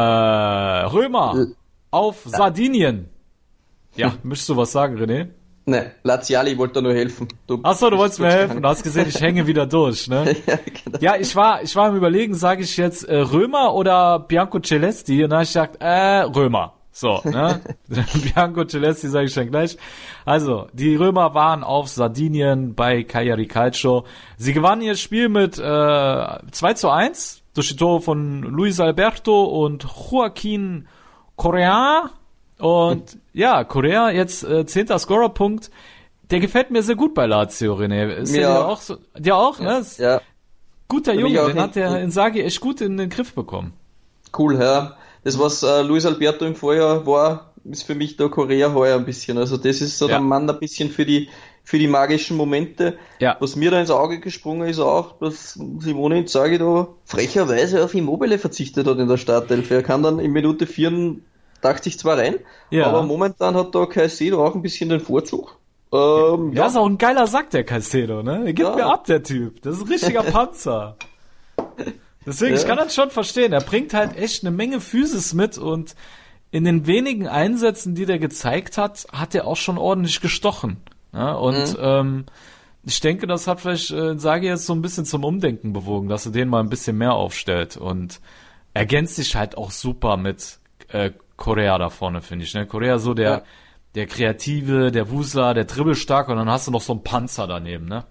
Römer auf Sardinien. Ja, möchtest du was sagen, René? Ne, Laziali wollte nur helfen. Du Achso, du wolltest mir helfen. Du hast gesehen, ich hänge wieder durch, ne? ja, genau. Ja, ich war, ich war im Überlegen, sage ich jetzt äh, Römer oder Bianco Celesti? Und dann habe ich gesagt, äh, Römer. So, ne? Bianco Celesti sage ich dann gleich. Also, die Römer waren auf Sardinien bei Cagliari Calcio. Sie gewannen ihr Spiel mit äh, zwei zu eins durch die Tore von Luis Alberto und Joaquin Correa. Und ja, Correa jetzt äh, zehnter Scorerpunkt. Der gefällt mir sehr gut bei Lazio, René. Ist mir der auch. auch so, dir auch, ja, ne? Ja. Guter Für Junge, mich auch den hat der hin- Inzaghi echt gut in den Griff bekommen. Cool, ja. Das, was äh, Luis Alberto im Vorjahr war, ist für mich der Correa heuer ein bisschen. Also das ist so Ja. der Mann ein bisschen für die für die magischen Momente. Ja. Was mir da ins Auge gesprungen ist auch, dass Simone Inzaghi da frecherweise auf Immobile verzichtet hat in der Startelf. Er kann dann in Minute vierundachtzig zwar rein, Ja. aber momentan hat da Caicedo auch ein bisschen den Vorzug. Ähm, Ja, ist auch ein geiler Sack, der Caicedo, ne? Er gibt Ja. mir ab, der Typ. Das ist ein richtiger Panzer. Deswegen, Ja. ich kann das schon verstehen. Er bringt halt echt eine Menge Physis mit und in den wenigen Einsätzen, die der gezeigt hat, hat er auch schon ordentlich gestochen. Ja, und Mhm. ähm, ich denke, das hat vielleicht äh, Inzaghi jetzt so ein bisschen zum Umdenken bewogen, dass er den mal ein bisschen mehr aufstellt und ergänzt sich halt auch super mit äh, Correa da vorne, finde ich. Ne? Correa so der Ja. der Kreative, der Wusler, der Dribbelstark und dann hast du noch so einen Panzer daneben, ne?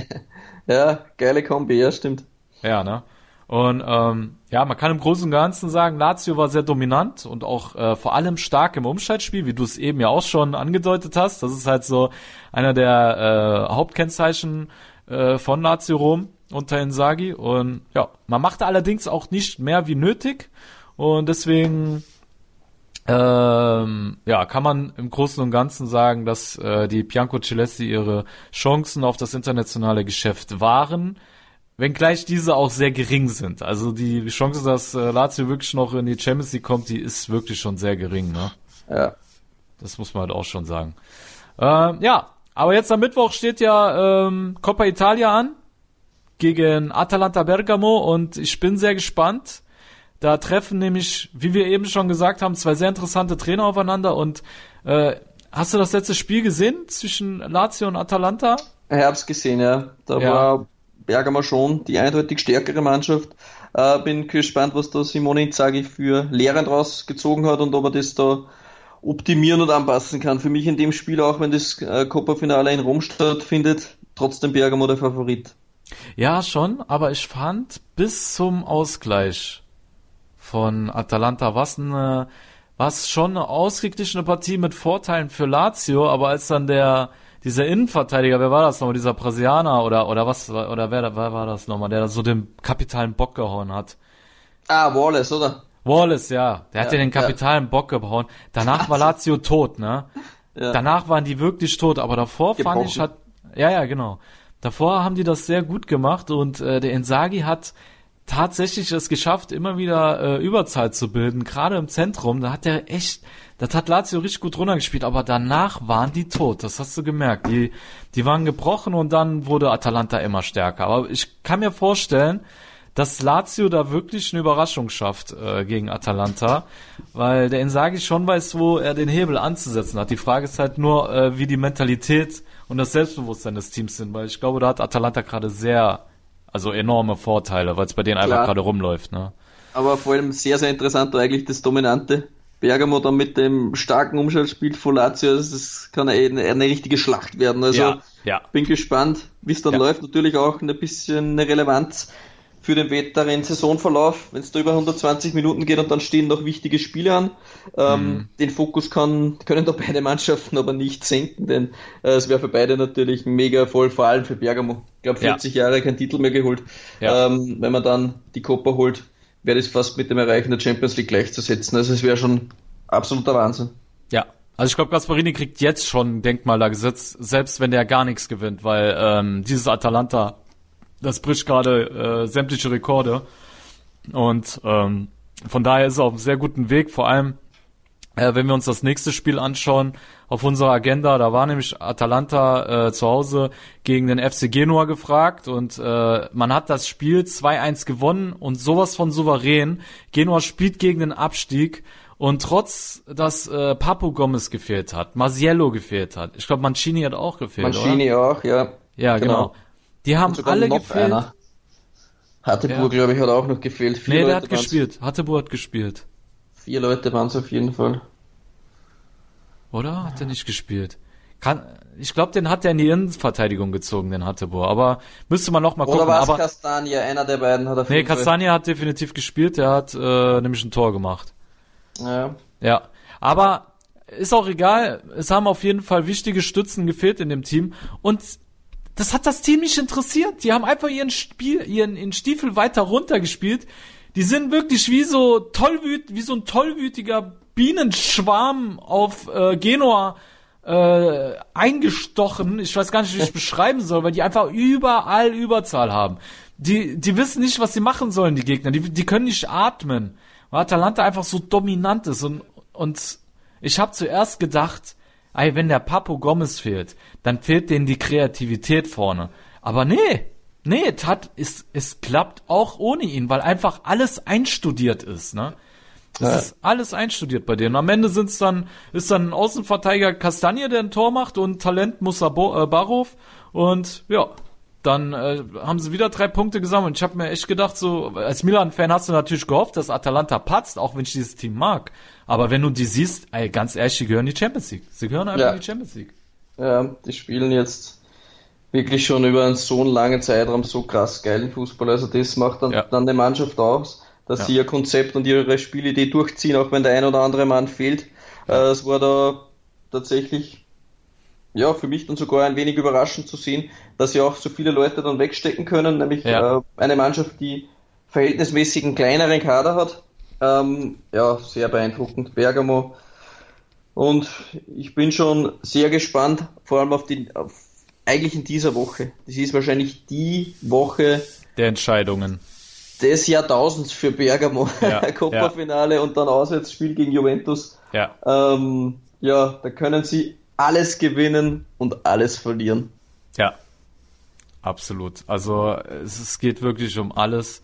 ja, geile Kombi, ja, stimmt. Ja, ne? Und ähm, ja, man kann im Großen und Ganzen sagen, Lazio war sehr dominant und auch äh, vor allem stark im Umschaltspiel, wie du es eben ja auch schon angedeutet hast. Das ist halt so einer der äh, Hauptkennzeichen äh, von Lazio Rom unter Inzaghi. Und ja, man machte allerdings auch nicht mehr wie nötig und deswegen ähm, ja, kann man im Großen und Ganzen sagen, dass äh, die Bianco Celesti ihre Chancen auf das internationale Geschäft wahren, wenngleich diese auch sehr gering sind. Also die Chance, dass äh, Lazio wirklich noch in die Champions League kommt, die ist wirklich schon sehr gering, ne? Ja. Das muss man halt auch schon sagen. Ähm, ja, aber jetzt am Mittwoch steht ja ähm, Coppa Italia an gegen Atalanta Bergamo und ich bin sehr gespannt. Da treffen nämlich, wie wir eben schon gesagt haben, zwei sehr interessante Trainer aufeinander und äh, hast du das letzte Spiel gesehen zwischen Lazio und Atalanta? Ich hab's gesehen, ja. Da Ja. war Bergamo schon die eindeutig stärkere Mannschaft. Äh, bin gespannt, was da Simone Inzaghi für Lehren rausgezogen hat und ob er das da optimieren und anpassen kann. Für mich in dem Spiel, auch wenn das äh, Coppa-Finale in Rom stattfindet, trotzdem Bergamo der Favorit. Ja, schon, aber ich fand bis zum Ausgleich von Atalanta was eine, was schon eine ausgeglichene Partie mit Vorteilen für Lazio, aber als dann der dieser Innenverteidiger, wer war das nochmal, dieser Brasilianer oder oder was oder wer, wer war das nochmal, der da so den kapitalen Bock gehauen hat? Ah, Wallace, oder? Wallace, ja, der hat Ja, ja den kapitalen Bock gehauen. Danach war Lazio tot, ne? Ja. Danach waren die wirklich tot, aber davor fand Gebrochen. ich hat, ja, ja, genau. Davor haben die das sehr gut gemacht und äh, der Inzaghi hat tatsächlich es geschafft, immer wieder äh, Überzahl zu bilden, gerade im Zentrum. Da hat er echt, das hat Lazio richtig gut runtergespielt, aber danach waren die tot, das hast du gemerkt. Die, die waren gebrochen und dann wurde Atalanta immer stärker. Aber ich kann mir vorstellen, dass Lazio da wirklich eine Überraschung schafft äh, gegen Atalanta, weil der Inzaghi schon weiß, wo er den Hebel anzusetzen hat. Die Frage ist halt nur, äh, wie die Mentalität und das Selbstbewusstsein des Teams sind, weil ich glaube, da hat Atalanta gerade sehr, also enorme Vorteile, weil es bei denen einfach Klar. gerade rumläuft, ne? Aber vor allem sehr, sehr interessant war eigentlich das Dominante. Bergamo dann mit dem starken Umschaltspiel von Lazio, das kann eine, eine richtige Schlacht werden. Also Ja, ja. bin gespannt, wie es dann Ja. läuft. Natürlich auch ein bisschen eine Relevanz für den weiteren Saisonverlauf, wenn es da über hundertzwanzig Minuten geht und dann stehen noch wichtige Spiele an. Ähm, Mhm. Den Fokus kann, können da beide Mannschaften aber nicht senken, denn äh, es wäre für beide natürlich ein mega Erfolg, vor allem für Bergamo. Ich glaube, Ja. vierzig Jahre kein Titel mehr geholt. Ja. Ähm, wenn man dann die Coppa holt, wäre das fast mit dem Erreichen der Champions League gleichzusetzen. Also es wäre schon absoluter Wahnsinn. Ja, also ich glaube, Gasparini kriegt jetzt schon ein Denkmal da gesetzt, selbst wenn der gar nichts gewinnt, weil ähm, dieses Atalanta, das bricht gerade äh, sämtliche Rekorde und ähm, von daher ist er auf einem sehr guten Weg, vor allem äh, wenn wir uns das nächste Spiel anschauen auf unserer Agenda, da war nämlich Atalanta äh, zu Hause gegen den F C Genua gefragt und äh, man hat das Spiel zwei eins gewonnen und sowas von souverän. Genua spielt gegen den Abstieg und trotz, dass äh, Papu Gomez gefehlt hat, Masiello gefehlt hat, ich glaube Mancini hat auch gefehlt, Mancini oder? auch, ja. Ja, genau. genau. Die haben alle noch gefehlt. Einer. Hattebur, ja. glaube ich, hat auch noch gefehlt. Vier nee, der Leute hat gespielt. Hattebur hat gespielt. Vier Leute waren es auf jeden Fall. Oder? Hat er nicht gespielt? Kann, ich glaube, den hat er in die Innenverteidigung gezogen, den Hattebur. Aber müsste man noch mal gucken. Oder war es aber Castagna? Einer der beiden hat auf Nee, Castagna hat definitiv gespielt. Der hat äh, nämlich ein Tor gemacht. Ja. Ja. Aber ist auch egal. Es haben auf jeden Fall wichtige Stützen gefehlt in dem Team. Und das hat das Team nicht interessiert. Die haben einfach ihren Spiel, ihren, ihren Stiefel weiter runtergespielt. Die sind wirklich wie so tollwüt, wie so ein tollwütiger Bienenschwarm auf äh, Genua äh, eingestochen. Ich weiß gar nicht, wie ich es beschreiben soll, weil die einfach überall Überzahl haben. Die, die wissen nicht, was sie machen sollen, die Gegner. Die, die können nicht atmen. Weil Atalanta einfach so dominant ist. Und, und ich habe zuerst gedacht, ey, wenn der Papu Gomez fehlt, dann fehlt denen die Kreativität vorne. Aber nee, nee, es hat, es, es klappt auch ohne ihn, weil einfach alles einstudiert ist, ne? Es ja. ist alles einstudiert bei denen. Am Ende sind's dann, ist dann ein Außenverteidiger Castagna, der ein Tor macht und Talent Musa Bo- äh, Barov und ja, dann äh, haben sie wieder drei Punkte gesammelt. Ich habe mir echt gedacht, so als Milan-Fan hast du natürlich gehofft, dass Atalanta patzt, auch wenn ich dieses Team mag. Aber wenn du die siehst, ey, ganz ehrlich, die gehören in die Champions League. Sie gehören einfach ja. in die Champions League. Ja, die spielen jetzt wirklich schon über einen so langen Zeitraum so krass geilen Fußball. Also das macht dann, ja. dann die Mannschaft aus, dass ja. sie ihr Konzept und ihre Spielidee durchziehen, auch wenn der ein oder andere Mann fehlt. Ja. Äh, es war da tatsächlich, ja, für mich dann sogar ein wenig überraschend zu sehen, dass sie auch so viele Leute dann wegstecken können, nämlich ja. äh, eine Mannschaft, die verhältnismäßig einen kleineren Kader hat. Ähm, ja, sehr beeindruckend, Bergamo. Und ich bin schon sehr gespannt, vor allem auf die, auf, eigentlich in dieser Woche. Das ist wahrscheinlich die Woche der Entscheidungen des Jahrtausends für Bergamo. Ja, Coppa-Finale ja. und dann Auswärtsspiel gegen Juventus. Ja. Ähm, ja, da können sie alles gewinnen und alles verlieren. Ja, absolut. Also es, es geht wirklich um alles.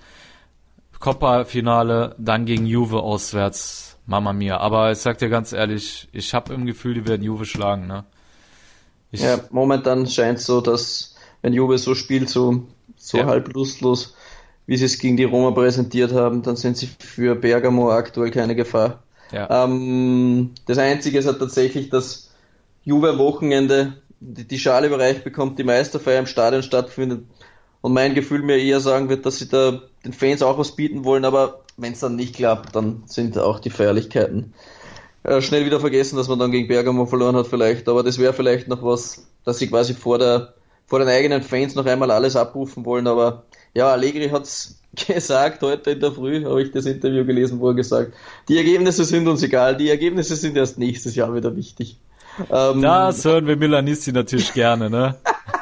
Coppa-Finale, dann gegen Juve auswärts. Mamma mia. Aber ich sag dir ganz ehrlich, ich habe im Gefühl, die werden Juve schlagen, ne? Ich ja, momentan scheint es so, dass wenn Juve so spielt, so, so ja. halb lustlos, wie sie es gegen die Roma präsentiert haben, dann sind sie für Bergamo aktuell keine Gefahr. Ja. Ähm, das Einzige ist halt tatsächlich, dass Juve am Wochenende die, die Schale überreicht bekommt, die Meisterfeier im Stadion stattfindet und mein Gefühl mir eher sagen wird, dass sie da den Fans auch was bieten wollen, aber wenn es dann nicht klappt, dann sind auch die Feierlichkeiten äh, schnell wieder vergessen, dass man dann gegen Bergamo verloren hat vielleicht, aber das wäre vielleicht noch was, dass sie quasi vor der vor den eigenen Fans noch einmal alles abrufen wollen, aber ja, Allegri hat's gesagt, heute in der Früh habe ich das Interview gelesen, wo er gesagt, die Ergebnisse sind uns egal, die Ergebnisse sind erst nächstes Jahr wieder wichtig. Ähm, das hören wir Milanisti natürlich gerne, ne?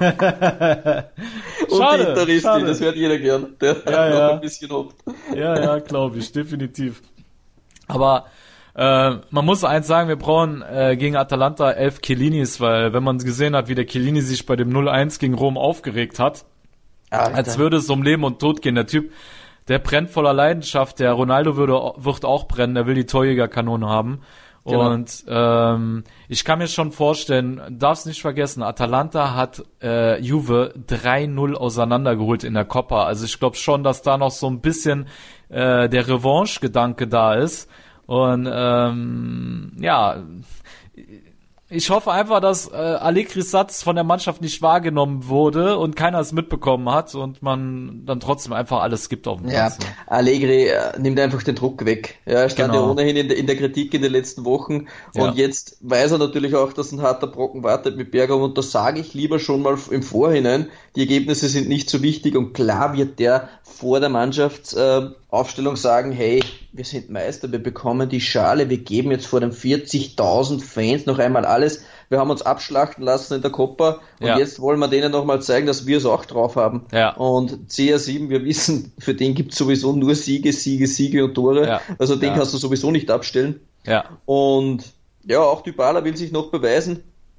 Und schade, die Interisti, schade. Das hört jeder gern, der ja, noch ja. ein bisschen hofft. Ja, ja, glaube ich, definitiv. Aber äh, man muss eins sagen, wir brauchen äh, gegen Atalanta elf Chiellinis, weil wenn man gesehen hat, wie der Chiellini sich bei dem null eins gegen Rom aufgeregt hat, Alter. Als würde es um Leben und Tod gehen. Der Typ, der brennt voller Leidenschaft. Der Ronaldo würde, wird auch brennen. Der will die Torjägerkanone haben. Genau. Und ähm, ich kann mir schon vorstellen, darf's nicht vergessen, Atalanta hat äh, Juve drei null auseinandergeholt in der Coppa. Also ich glaube schon, dass da noch so ein bisschen äh, der Revanche-Gedanke da ist. Und ähm, ja, ich hoffe einfach, dass äh, Allegris Satz von der Mannschaft nicht wahrgenommen wurde und keiner es mitbekommen hat und man dann trotzdem einfach alles gibt auf dem Platz. Ja, Allegri äh, nimmt einfach den Druck weg. Ja, er stand Genau. ja ohnehin in der, in der Kritik in den letzten Wochen Ja. und jetzt weiß er natürlich auch, dass ein harter Brocken wartet mit Bergamo und da sage ich lieber schon mal im Vorhinein, die Ergebnisse sind nicht so wichtig und klar wird der vor der Mannschaftsaufstellung Aufstellung sagen, hey, wir sind Meister, wir bekommen die Schale, wir geben jetzt vor den vierzigtausend Fans noch einmal alles. Wir haben uns abschlachten lassen in der Copa und ja. jetzt wollen wir denen nochmal zeigen, dass wir es auch drauf haben. Ja. Und C R sieben, wir wissen, für den gibt es sowieso nur Siege, Siege, Siege und Tore. Ja. Also den ja. kannst du sowieso nicht abstellen. Ja. Und ja, auch Dybala will sich noch beweisen,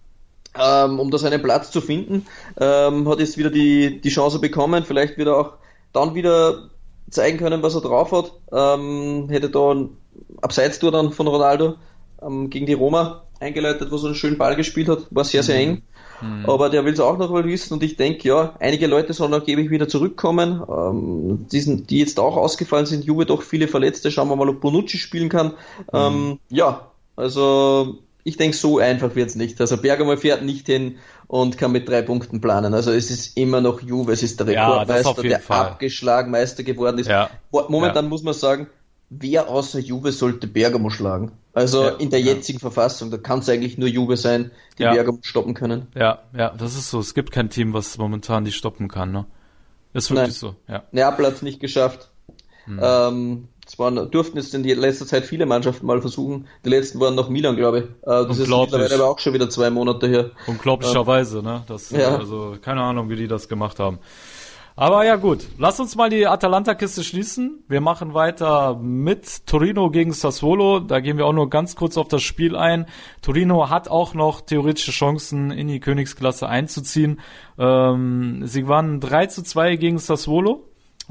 ähm, um da seinen Platz zu finden. Ähm, hat jetzt wieder die, die Chance bekommen, vielleicht wird er auch dann wieder zeigen können, was er drauf hat. Ähm, hätte da ein Abseits-Tor dann von Ronaldo ähm, gegen die Roma eingeleitet, wo so einen schönen Ball gespielt hat. War sehr, sehr eng. Mhm. Aber der will es auch noch mal wissen und ich denke, ja, einige Leute sollen angeblich wieder zurückkommen. Ähm, diesen, die jetzt auch ausgefallen sind, Juve doch viele Verletzte. Schauen wir mal, ob Bonucci spielen kann. Mhm. Ähm, ja, also ich denke, so einfach wird's nicht. Also Bergamo fährt nicht hin und kann mit drei Punkten planen. Also es ist immer noch Juve, es ist der Rekordmeister, ja, der Fall. abgeschlagen Meister geworden ist. Ja. Momentan ja. muss man sagen, wer außer Juve sollte Bergamo schlagen? Also ja. in der jetzigen ja. Verfassung, da kann es eigentlich nur Juve sein, die ja. Bergamo stoppen können. Ja, ja, das ist so. Es gibt kein Team, was momentan die stoppen kann. Ne? Ist wirklich Nein. so. Ja. Neapel hat es nicht geschafft. Hm. Ähm, Es waren, durften jetzt in letzter Zeit viele Mannschaften mal versuchen. Die letzten waren noch Milan, glaube ich. Äh, das ist mittlerweile aber auch schon wieder zwei Monate her. Unglaublicherweise, ähm, ne? Das, ja. Also keine Ahnung, wie die das gemacht haben. Aber ja gut, lass uns mal die Atalanta-Kiste schließen. Wir machen weiter mit Torino gegen Sassuolo. Da gehen wir auch nur ganz kurz auf das Spiel ein. Torino hat auch noch theoretische Chancen, in die Königsklasse einzuziehen. Ähm, sie gewannen drei zu zwei gegen Sassuolo.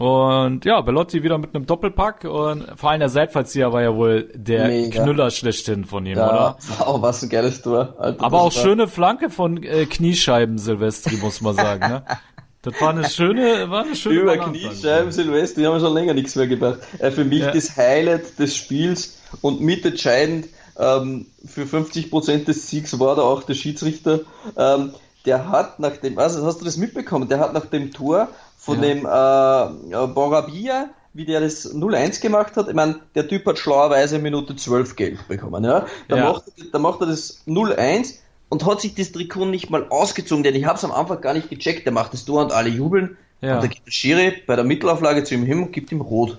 Und ja, Belotti wieder mit einem Doppelpack und vor allem der Seitfallzieher war ja wohl der Mega. Knüller schlechthin von ihm, ja, oder? Wow, was ein geiles Tor. Alter, aber auch war... schöne Flanke von äh, Kniescheiben Silvestri, muss man sagen, ne? Das war eine schöne, war eine schöne Über Kniescheiben Silvestri, die haben schon länger nichts mehr gebracht. Äh, für mich ja. das Highlight des Spiels und mitentscheidend ähm, für fünfzig Prozent des Siegs war da auch der Schiedsrichter. Ähm, der hat nach dem, also hast du das mitbekommen? Der hat nach dem Tor von ja. dem äh, Borabia, wie der das null eins gemacht hat. Ich meine, der Typ hat schlauerweise Minute zwölf Geld bekommen. Ja? Da, ja. Macht, da macht er das null eins und hat sich das Trikot nicht mal ausgezogen, denn ich habe es am Anfang gar nicht gecheckt. Der macht das Tor und alle jubeln. Ja. Und da gibt der Schiri bei der Mittelauflage zu ihm hin und gibt ihm rot.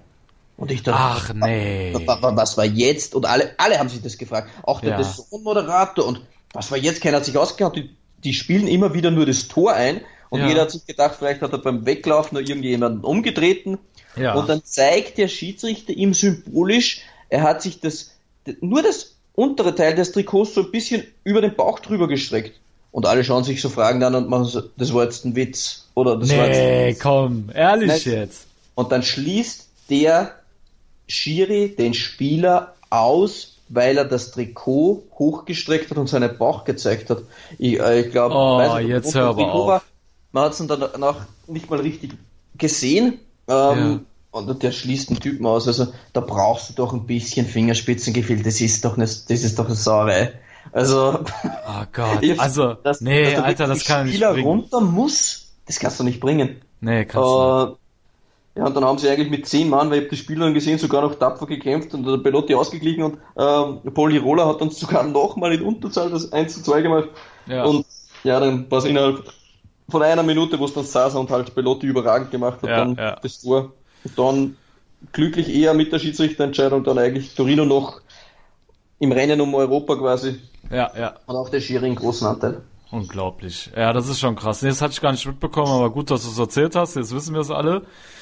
Und ich dachte, ach nee. Was, was war jetzt? Und alle, alle haben sich das gefragt. Auch der, ja. der Sohn-Moderator. Und was war jetzt? Keiner hat sich ausgekannt. Die, die spielen immer wieder nur das Tor ein. Und ja. jeder hat sich gedacht, vielleicht hat er beim Weglaufen noch irgendjemanden umgetreten. Ja. Und dann zeigt der Schiedsrichter ihm symbolisch, er hat sich das, nur das untere Teil des Trikots so ein bisschen über den Bauch drüber gestreckt. Und alle schauen sich so Fragen an und machen so, das war jetzt ein Witz. Oder das nee, war jetzt komm, ehrlich Nein. jetzt. Und dann schließt der Schiri den Spieler aus, weil er das Trikot hochgestreckt hat und seinen Bauch gezeigt hat. Ich, äh, ich glaube, oh, jetzt hör aber auf. War, man hat es dann danach nicht mal richtig gesehen. Ähm, ja. Und der schließt den Typen aus. Also da brauchst du doch ein bisschen Fingerspitzengefühl. Das ist doch eine, das ist doch eine Sauerei. Also, oh Gott, also, das, nee, dass Alter, das kann nicht bringen. Runter muss, das kannst du nicht bringen. Nee, kannst du äh, nicht. Ja, und dann haben sie eigentlich mit zehn Mann, weil ich habe die Spieler gesehen, sogar noch tapfer gekämpft und der Belotti ausgeglichen und ähm, Paul Lirola hat uns sogar nochmal in Unterzahl das eins zu zwei gemacht. Ja. Und ja, dann war es innerhalb von einer Minute, wo es dann saß und halt Belotti überragend gemacht hat, ja, dann ja. das Tor. Und dann glücklich eher mit der Schiedsrichterentscheidung dann eigentlich Torino noch im Rennen um Europa quasi. Ja, ja. Und auch der Schiri einen großen Anteil. Unglaublich. Ja, das ist schon krass. Nee, das hatte ich gar nicht mitbekommen, aber gut, dass du es erzählt hast. Jetzt wissen wir es alle.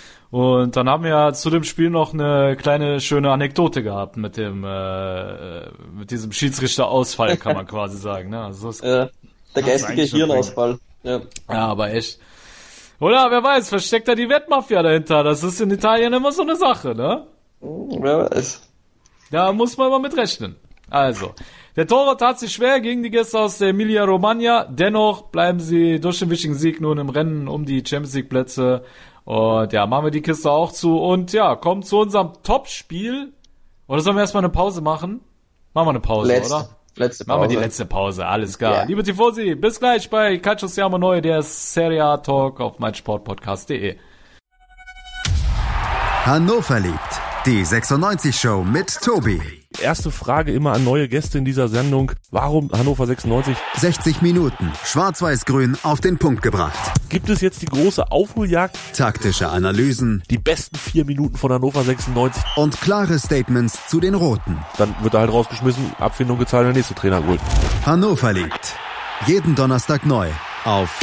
Und dann haben wir ja zu dem Spiel noch eine kleine schöne Anekdote gehabt mit dem äh, mit diesem Schiedsrichterausfall, kann man quasi sagen. Ne? Also das, ja, der geistige Hirnausfall. Ja. ja, aber echt. Oder wer weiß, versteckt da die Wettmafia dahinter? Das ist in Italien immer so eine Sache, ne? Wer weiß. Da muss man mal mit rechnen. Also, der Torwart tat sich schwer gegen die Gäste aus der Emilia-Romagna. Dennoch bleiben sie durch den wichtigen Sieg nun im Rennen um die Champions League Plätze. Und ja, machen wir die Kiste auch zu. Und ja, kommen zu unserem Topspiel. Oder sollen wir erstmal eine Pause machen? Machen wir eine Pause, letzte, oder? Letzte Pause. Machen wir die letzte Pause, alles klar. Yeah. Liebe Tifosi, bis gleich bei Calcio Siamo Neu, der Serie A Talk auf meinsportpodcast punkt de. Hannover liebt. Die sechsundneunzig Show mit Tobi. Erste Frage immer an neue Gäste in dieser Sendung. Warum Hannover sechsundneunzig? sechzig Minuten, schwarz-weiß-grün auf den Punkt gebracht. Gibt es jetzt die große Aufholjagd? Taktische Analysen. Die besten vier Minuten von Hannover sechsundneunzig. Und klare Statements zu den Roten. Dann wird er halt rausgeschmissen, Abfindung gezahlt und der nächste Trainer geholt. Hannover liegt. Jeden Donnerstag neu auf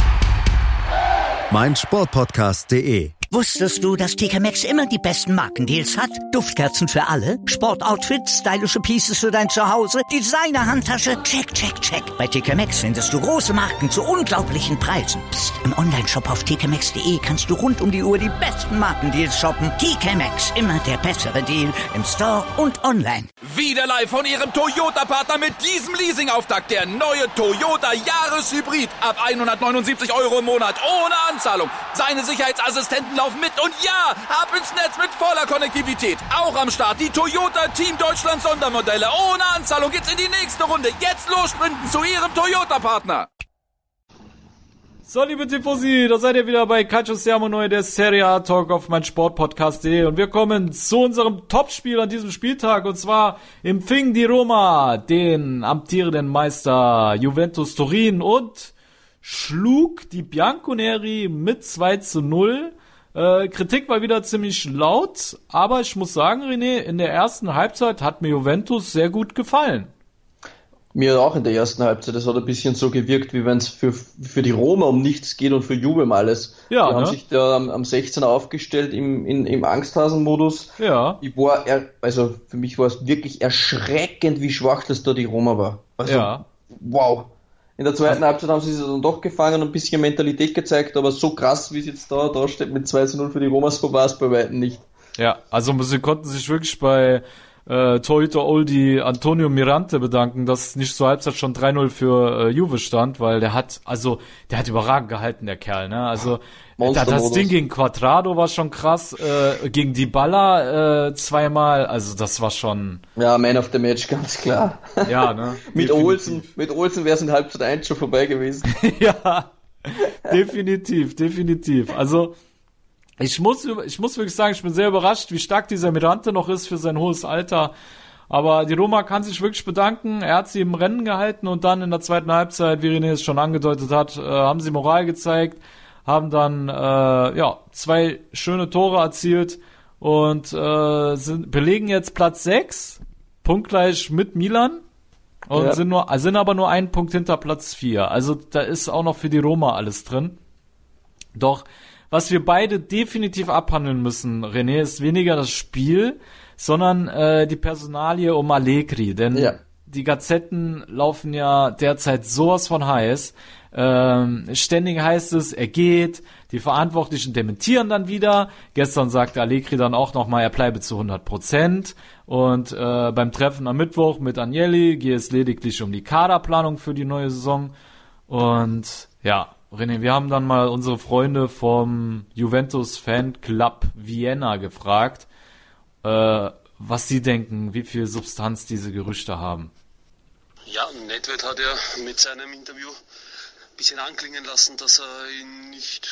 meinsportpodcast punkt de. Wusstest du, dass T K Maxx immer die besten Markendeals hat? Duftkerzen für alle, Sportoutfits, stylische Pieces für dein Zuhause, Designer-Handtasche, check, check, check. Bei T K Maxx findest du große Marken zu unglaublichen Preisen. Psst. Im Onlineshop auf t k maxx punkt de kannst du rund um die Uhr die besten Markendeals shoppen. T K Maxx, immer der bessere Deal im Store und online. Wieder live von ihrem Toyota-Partner mit diesem Leasing-Auftakt. Der neue Toyota Jahreshybrid. Ab hundertneunundsiebzig Euro im Monat ohne Anzahlung. Seine Sicherheitsassistenten laufen mit und ja, ab ins Netz mit voller Konnektivität. Auch am Start die Toyota Team Deutschland Sondermodelle. Ohne Anzahlung geht's in die nächste Runde. Jetzt los sprinten zu ihrem Toyota-Partner. So, liebe Tifosi, da seid ihr wieder bei Calcio Siamo Neu, der Serie A Talk auf meinsportpodcast punkt de und wir kommen zu unserem Topspiel an diesem Spieltag und zwar empfing die Roma den amtierenden Meister Juventus Turin und schlug die Bianconeri mit zwei zu null. Äh, Kritik war wieder ziemlich laut, aber ich muss sagen, René, in der ersten Halbzeit hat mir Juventus sehr gut gefallen. Mir auch in der ersten Halbzeit. Es hat ein bisschen so gewirkt, wie wenn es für, für die Roma um nichts geht und für Juve um alles. Ja, die ne? haben sich da am, am sechzehner aufgestellt im, in, im Angsthasen-Modus. Ja. Ich war, er, also für mich war es wirklich erschreckend, wie schwach das da die Roma war. Also, ja. Wow. In der zweiten Halbzeit haben sie sich dann doch gefangen und ein bisschen Mentalität gezeigt, aber so krass, wie es jetzt da, da steht mit zwei zu null für die Roma, so war es bei weitem nicht. Ja, also sie konnten sich wirklich bei äh, Torhüter Oldie Antonio Mirante bedanken, dass nicht zur Halbzeit schon drei null für äh, Juve stand, weil der hat, also, der hat überragend gehalten, der Kerl, ne, also, da, das Ding gegen Quadrado war schon krass, äh, gegen Dybala äh, zweimal, also das war schon... Ja, Man of the Match, ganz klar. Ja, ne. mit Olsen, mit Olsen wäre es in Halbzeit eins schon vorbei gewesen. Ja, definitiv, definitiv, also... Ich muss, ich muss wirklich sagen, ich bin sehr überrascht, wie stark dieser Mirante noch ist für sein hohes Alter. Aber die Roma kann sich wirklich bedanken. Er hat sie im Rennen gehalten und dann in der zweiten Halbzeit, wie René es schon angedeutet hat, äh, haben sie Moral gezeigt, haben dann äh, ja zwei schöne Tore erzielt und äh, sind, belegen jetzt Platz sechs, punktgleich mit Milan und ja. sind nur sind aber nur einen Punkt hinter Platz vier. Also da ist auch noch für die Roma alles drin. Doch was wir beide definitiv abhandeln müssen, René, ist weniger das Spiel, sondern äh, die Personalie um Allegri. Denn ja. die Gazetten laufen ja derzeit sowas von heiß. Ähm, ständig heißt es, er geht, die Verantwortlichen dementieren dann wieder. Gestern sagte Allegri dann auch nochmal, er bleibe zu hundert Prozent. Und äh, beim Treffen am Mittwoch mit Agnelli geht es lediglich um die Kaderplanung für die neue Saison. Und ja, René, wir haben dann mal unsere Freunde vom Juventus Fanclub Vienna gefragt, äh, was sie denken, wie viel Substanz diese Gerüchte haben. Ja, Nedved hat ja mit seinem Interview ein bisschen anklingen lassen, dass er ihn nicht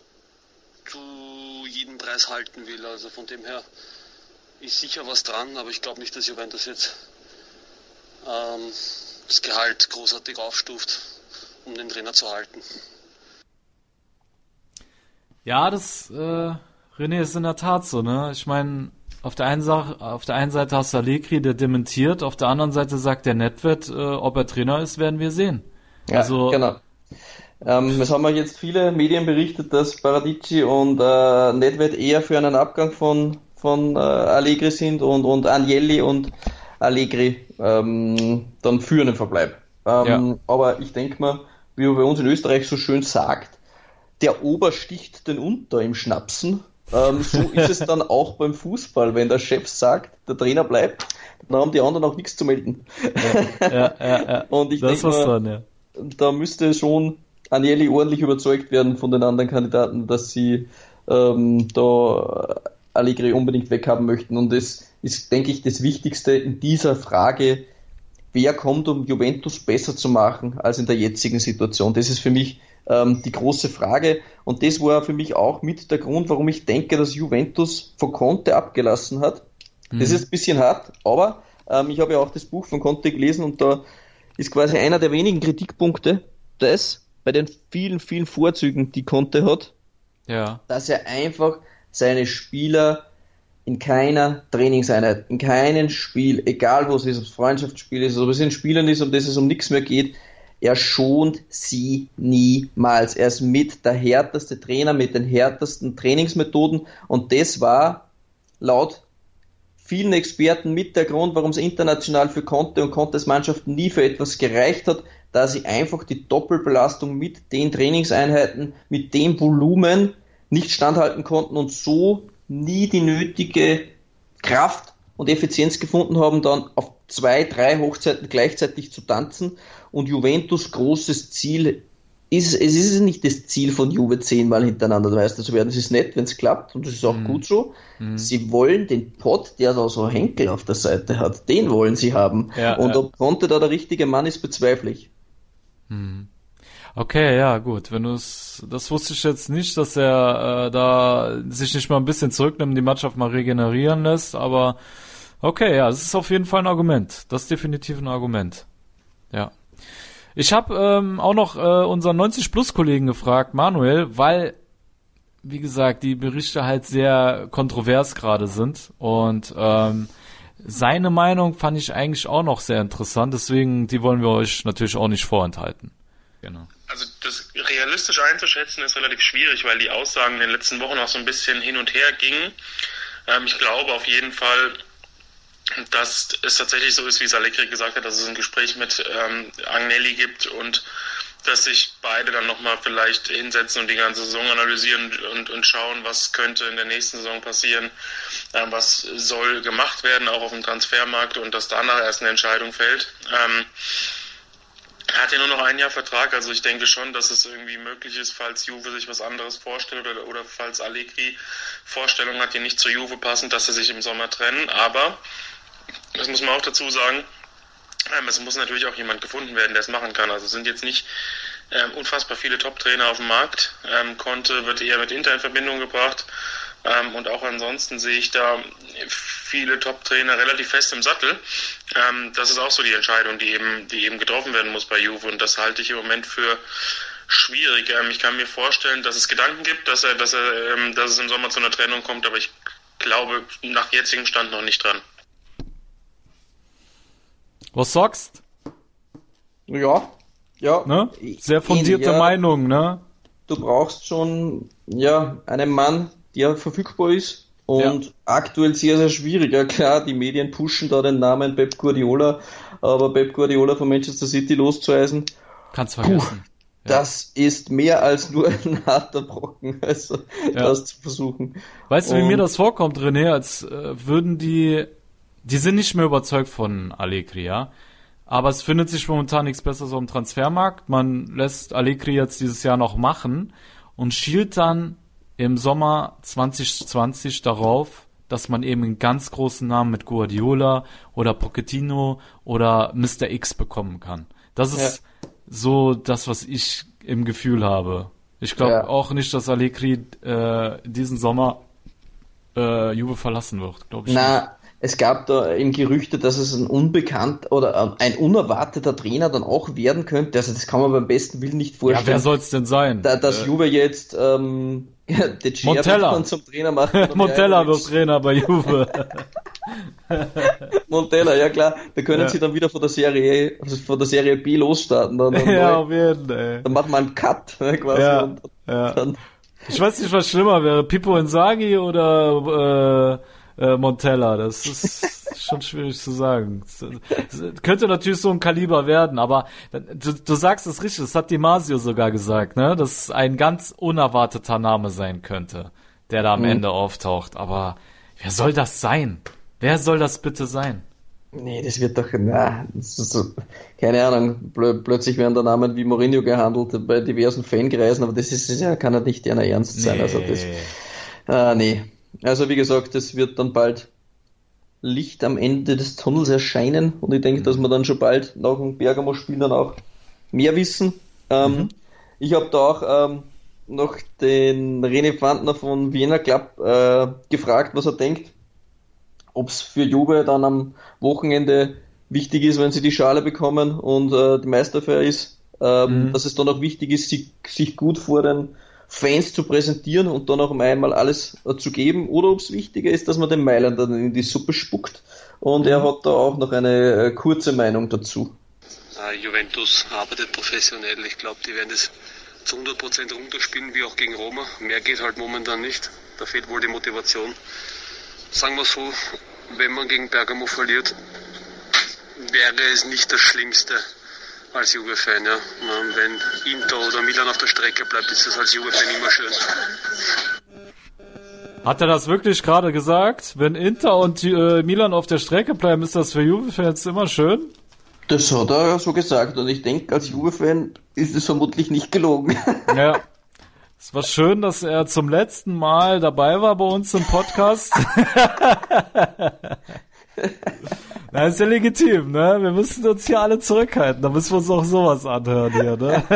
zu jedem Preis halten will. Also von dem her ist sicher was dran, aber ich glaube nicht, dass Juventus jetzt ähm, das Gehalt großartig aufstuft, um den Trainer zu halten. Ja, das, äh, René, ist in der Tat so, ne? Ich meine, auf der einen Sache, auf der einen Seite hast du Allegri, der dementiert, auf der anderen Seite sagt der Nedved, äh, ob er Trainer ist, werden wir sehen. Ja, also, genau. Ähm, es haben ja jetzt viele Medien berichtet, dass Paratici und äh, Nedved eher für einen Abgang von von äh, Allegri sind und und Agnelli und Allegri ähm, dann für einen Verbleib. Ähm, ja. Aber ich denke mal, wie man bei uns in Österreich so schön sagt, der Ober sticht den Unter im Schnapsen. Ähm, so ist es dann auch beim Fußball. Wenn der Chef sagt, der Trainer bleibt, dann haben die anderen auch nichts zu melden. Ja, ja, ja, ja. Und ich denke mal, dann, ja. da müsste schon Agnelli ordentlich überzeugt werden von den anderen Kandidaten, dass sie ähm, da Allegri unbedingt weghaben möchten. Und das ist, denke ich, das Wichtigste in dieser Frage, wer kommt, um Juventus besser zu machen als in der jetzigen Situation. Das ist für mich die große Frage, und das war für mich auch mit der Grund, warum ich denke, dass Juventus von Conte abgelassen hat, Mhm. Das ist ein bisschen hart, aber ähm, ich habe ja auch das Buch von Conte gelesen und da ist quasi einer der wenigen Kritikpunkte, das bei den vielen, vielen Vorzügen, die Conte hat, ja. dass er einfach seine Spieler in keiner Trainingseinheit, in keinem Spiel, egal wo es ist, ob es Freundschaftsspiel ist, ob es in Spielern ist, um das es um nichts mehr geht, er schont sie niemals. Er ist mit der härteste Trainer, mit den härtesten Trainingsmethoden und das war laut vielen Experten mit der Grund, warum es international für Conte und Contes Mannschaft nie für etwas gereicht hat, da sie einfach die Doppelbelastung mit den Trainingseinheiten, mit dem Volumen nicht standhalten konnten und so nie die nötige Kraft und Effizienz gefunden haben, dann auf zwei, drei Hochzeiten gleichzeitig zu tanzen. Und Juventus großes Ziel ist, es ist nicht das Ziel von Juve zehnmal hintereinander Meister zu werden. Es ist nett, wenn es klappt und das ist auch mhm. gut so. Mhm. Sie wollen den Pott, der da so Henkel auf der Seite hat, den wollen sie haben. Ja, und ja. ob Conte da der richtige Mann ist, bezweifle ich. Mhm. Okay, ja, gut. Wenn du es, das wusste ich jetzt nicht, dass er äh, da sich nicht mal ein bisschen zurücknimmt, die Mannschaft mal regenerieren lässt, aber okay, ja, es ist auf jeden Fall ein Argument. Das ist definitiv ein Argument. Ja. Ich habe ähm, auch noch äh, unseren neunzig-Plus-Kollegen gefragt, Manuel, weil, wie gesagt, die Berichte halt sehr kontrovers gerade sind und ähm, seine Meinung fand ich eigentlich auch noch sehr interessant, deswegen die wollen wir euch natürlich auch nicht vorenthalten. Genau. Also das realistisch einzuschätzen ist relativ schwierig, weil die Aussagen in den letzten Wochen auch so ein bisschen hin und her gingen. Ähm, ich glaube auf jeden Fall, dass es tatsächlich so ist, wie Allegri gesagt hat, dass es ein Gespräch mit ähm, Agnelli gibt und dass sich beide dann nochmal vielleicht hinsetzen und die ganze Saison analysieren und, und schauen, was könnte in der nächsten Saison passieren, ähm, was soll gemacht werden, auch auf dem Transfermarkt und dass danach erst eine Entscheidung fällt. Ähm, Er hat ja nur noch ein Jahr Vertrag, also ich denke schon, dass es irgendwie möglich ist, falls Juve sich was anderes vorstellt oder, oder falls Allegri Vorstellungen hat, die nicht zur Juve passen, dass sie sich im Sommer trennen. Aber, das muss man auch dazu sagen, ähm, es muss natürlich auch jemand gefunden werden, der es machen kann. Also es sind jetzt nicht ähm, unfassbar viele Top-Trainer auf dem Markt. Ähm, Conte wird eher mit Inter in Verbindung gebracht. Ähm, und auch ansonsten sehe ich da viele Top-Trainer relativ fest im Sattel. Ähm, das ist auch so die Entscheidung, die eben, die eben getroffen werden muss bei Juve. Und das halte ich im Moment für schwierig. Ähm, ich kann mir vorstellen, dass es Gedanken gibt, dass er, dass er, ähm, dass es im Sommer zu einer Trennung kommt, aber ich glaube nach jetzigem Stand noch nicht dran. Was sagst? Ja, ja. Ne? Sehr fundierte ja, Meinung, ne? Du brauchst schon, ja, einen Mann, der verfügbar ist und ja. aktuell sehr, sehr schwierig. Ja klar, die Medien pushen da den Namen Pep Guardiola, aber Pep Guardiola von Manchester City loszueisen, kannst vergessen. Puh, ja. Das ist mehr als nur ein harter Brocken, also ja. das zu versuchen. Weißt du, wie und, mir das vorkommt, René, als äh, würden die, die sind nicht mehr überzeugt von Allegri, ja? Aber es findet sich momentan nichts Besseres auf dem Transfermarkt. Man lässt Allegri jetzt dieses Jahr noch machen und schielt dann im Sommer zwanzig zwanzig darauf, dass man eben einen ganz großen Namen mit Guardiola oder Pochettino oder Mister X bekommen kann. Das ist ja. so das, was ich im Gefühl habe. Ich glaube ja. auch nicht, dass Allegri äh, diesen Sommer äh, Juve verlassen wird, glaube ich Na, nicht. Es gab da eben Gerüchte, dass es ein unbekannt oder ein unerwarteter Trainer dann auch werden könnte. Also das kann man beim besten Willen nicht vorstellen. Ja, wer soll es denn sein? Da, dass äh, Juve jetzt ähm, De Gea Montella zum Trainer macht. Montella wird Trainer bei Juve. Montella, ja klar. Da können ja. sie dann wieder von der Serie, also von der Serie B losstarten. Dann, dann ja, neu. auf jeden Fall. Dann macht man einen Cut ne, quasi. Ja, und ja. Dann, ich weiß nicht, was schlimmer wäre, Pippo Inzaghi oder äh, Äh, Montella, das ist schon schwierig zu sagen. Das könnte natürlich so ein Kaliber werden, aber du, du sagst es richtig, das hat Di Marzio sogar gesagt, ne, dass es ein ganz unerwarteter Name sein könnte, der da am mhm. Ende auftaucht. Aber wer soll das sein? Wer soll das bitte sein? Nee, das wird doch, na, das ist so, keine Ahnung, plö- plötzlich werden da Namen wie Mourinho gehandelt bei diversen Fankreisen, aber das ist ja, kann ja nicht einer ernst sein. Nee. Also das, äh, nee. Also wie gesagt, es wird dann bald Licht am Ende des Tunnels erscheinen und ich denke, mhm. dass wir dann schon bald nach dem Bergamo-Spiel dann auch mehr wissen. Ähm, mhm. Ich habe da auch ähm, noch den René Pfandner von Vienna Club äh, gefragt, was er denkt, ob es für Juve dann am Wochenende wichtig ist, wenn sie die Schale bekommen und äh, die Meisterfeier ist, ähm, mhm. dass es dann auch wichtig ist, sich, sich gut vor den Fans zu präsentieren und dann auch einmal alles äh, zu geben, oder ob es wichtiger ist, dass man den Mailand dann in die Suppe spuckt. Und er hat da auch noch eine äh, kurze Meinung dazu. Uh, Juventus arbeitet professionell. Ich glaube, die werden das zu hundert Prozent runterspielen, wie auch gegen Roma. Mehr geht halt momentan nicht. Da fehlt wohl die Motivation. Sagen wir so, wenn man gegen Bergamo verliert, wäre es nicht das Schlimmste als Juve-Fan. Ja. Wenn Inter oder Milan auf der Strecke bleibt, ist das als Juve-Fan immer schön. Hat er das wirklich gerade gesagt? Wenn Inter und äh, Milan auf der Strecke bleiben, ist das für Juve-Fans immer schön? Das hat er so gesagt und ich denke, als Juve-Fan ist es vermutlich nicht gelogen. Ja, es war schön, dass er zum letzten Mal dabei war bei uns im Podcast. Na, ist ja legitim, ne? Wir müssen uns hier alle zurückhalten, da müssen wir uns auch sowas anhören hier,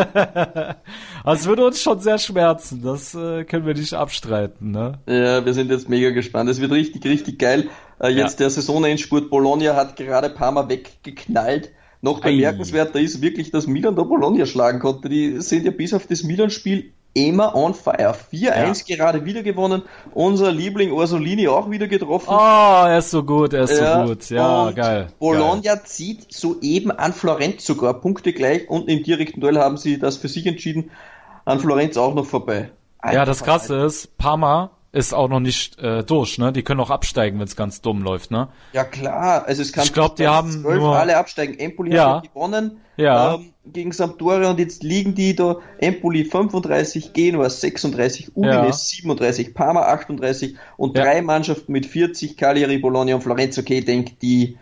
ne? Also es würde uns schon sehr schmerzen, das äh, können wir nicht abstreiten, ne? Ja, wir sind jetzt mega gespannt, es wird richtig, richtig geil. Äh, jetzt ja. Der Saisonendspurt, Bologna hat gerade Parma weggeknallt. Noch bemerkenswerter ist wirklich, dass Milan da Bologna schlagen konnte. Die sind ja bis auf das Milan-Spiel immer on fire. vier eins ja. gerade wieder gewonnen. Unser Liebling Orsolini auch wieder getroffen. Oh, er ist so gut, er ist ja, so gut. Ja, und geil. Bologna geil. zieht soeben an Florenz sogar Punkte gleich und im direkten Duell haben sie das für sich entschieden. An Florenz auch noch vorbei. Alter, ja, das Krasse Alter. ist, Parma ist auch noch nicht äh, durch, ne? Die können auch absteigen, wenn es ganz dumm läuft, ne? Ja klar, also es kann ich glaube, die haben zwölf nur alle absteigen. Empoli ja. hat gewonnen ja. ähm, gegen Sampdoria und jetzt liegen die da. Empoli fünfunddreißig, Genua sechsunddreißig, Udine ja. siebenunddreißig, Parma achtunddreißig und ja. drei Mannschaften mit vierzig, Cagliari, Bologna und Florenz. Okay, ich denke, die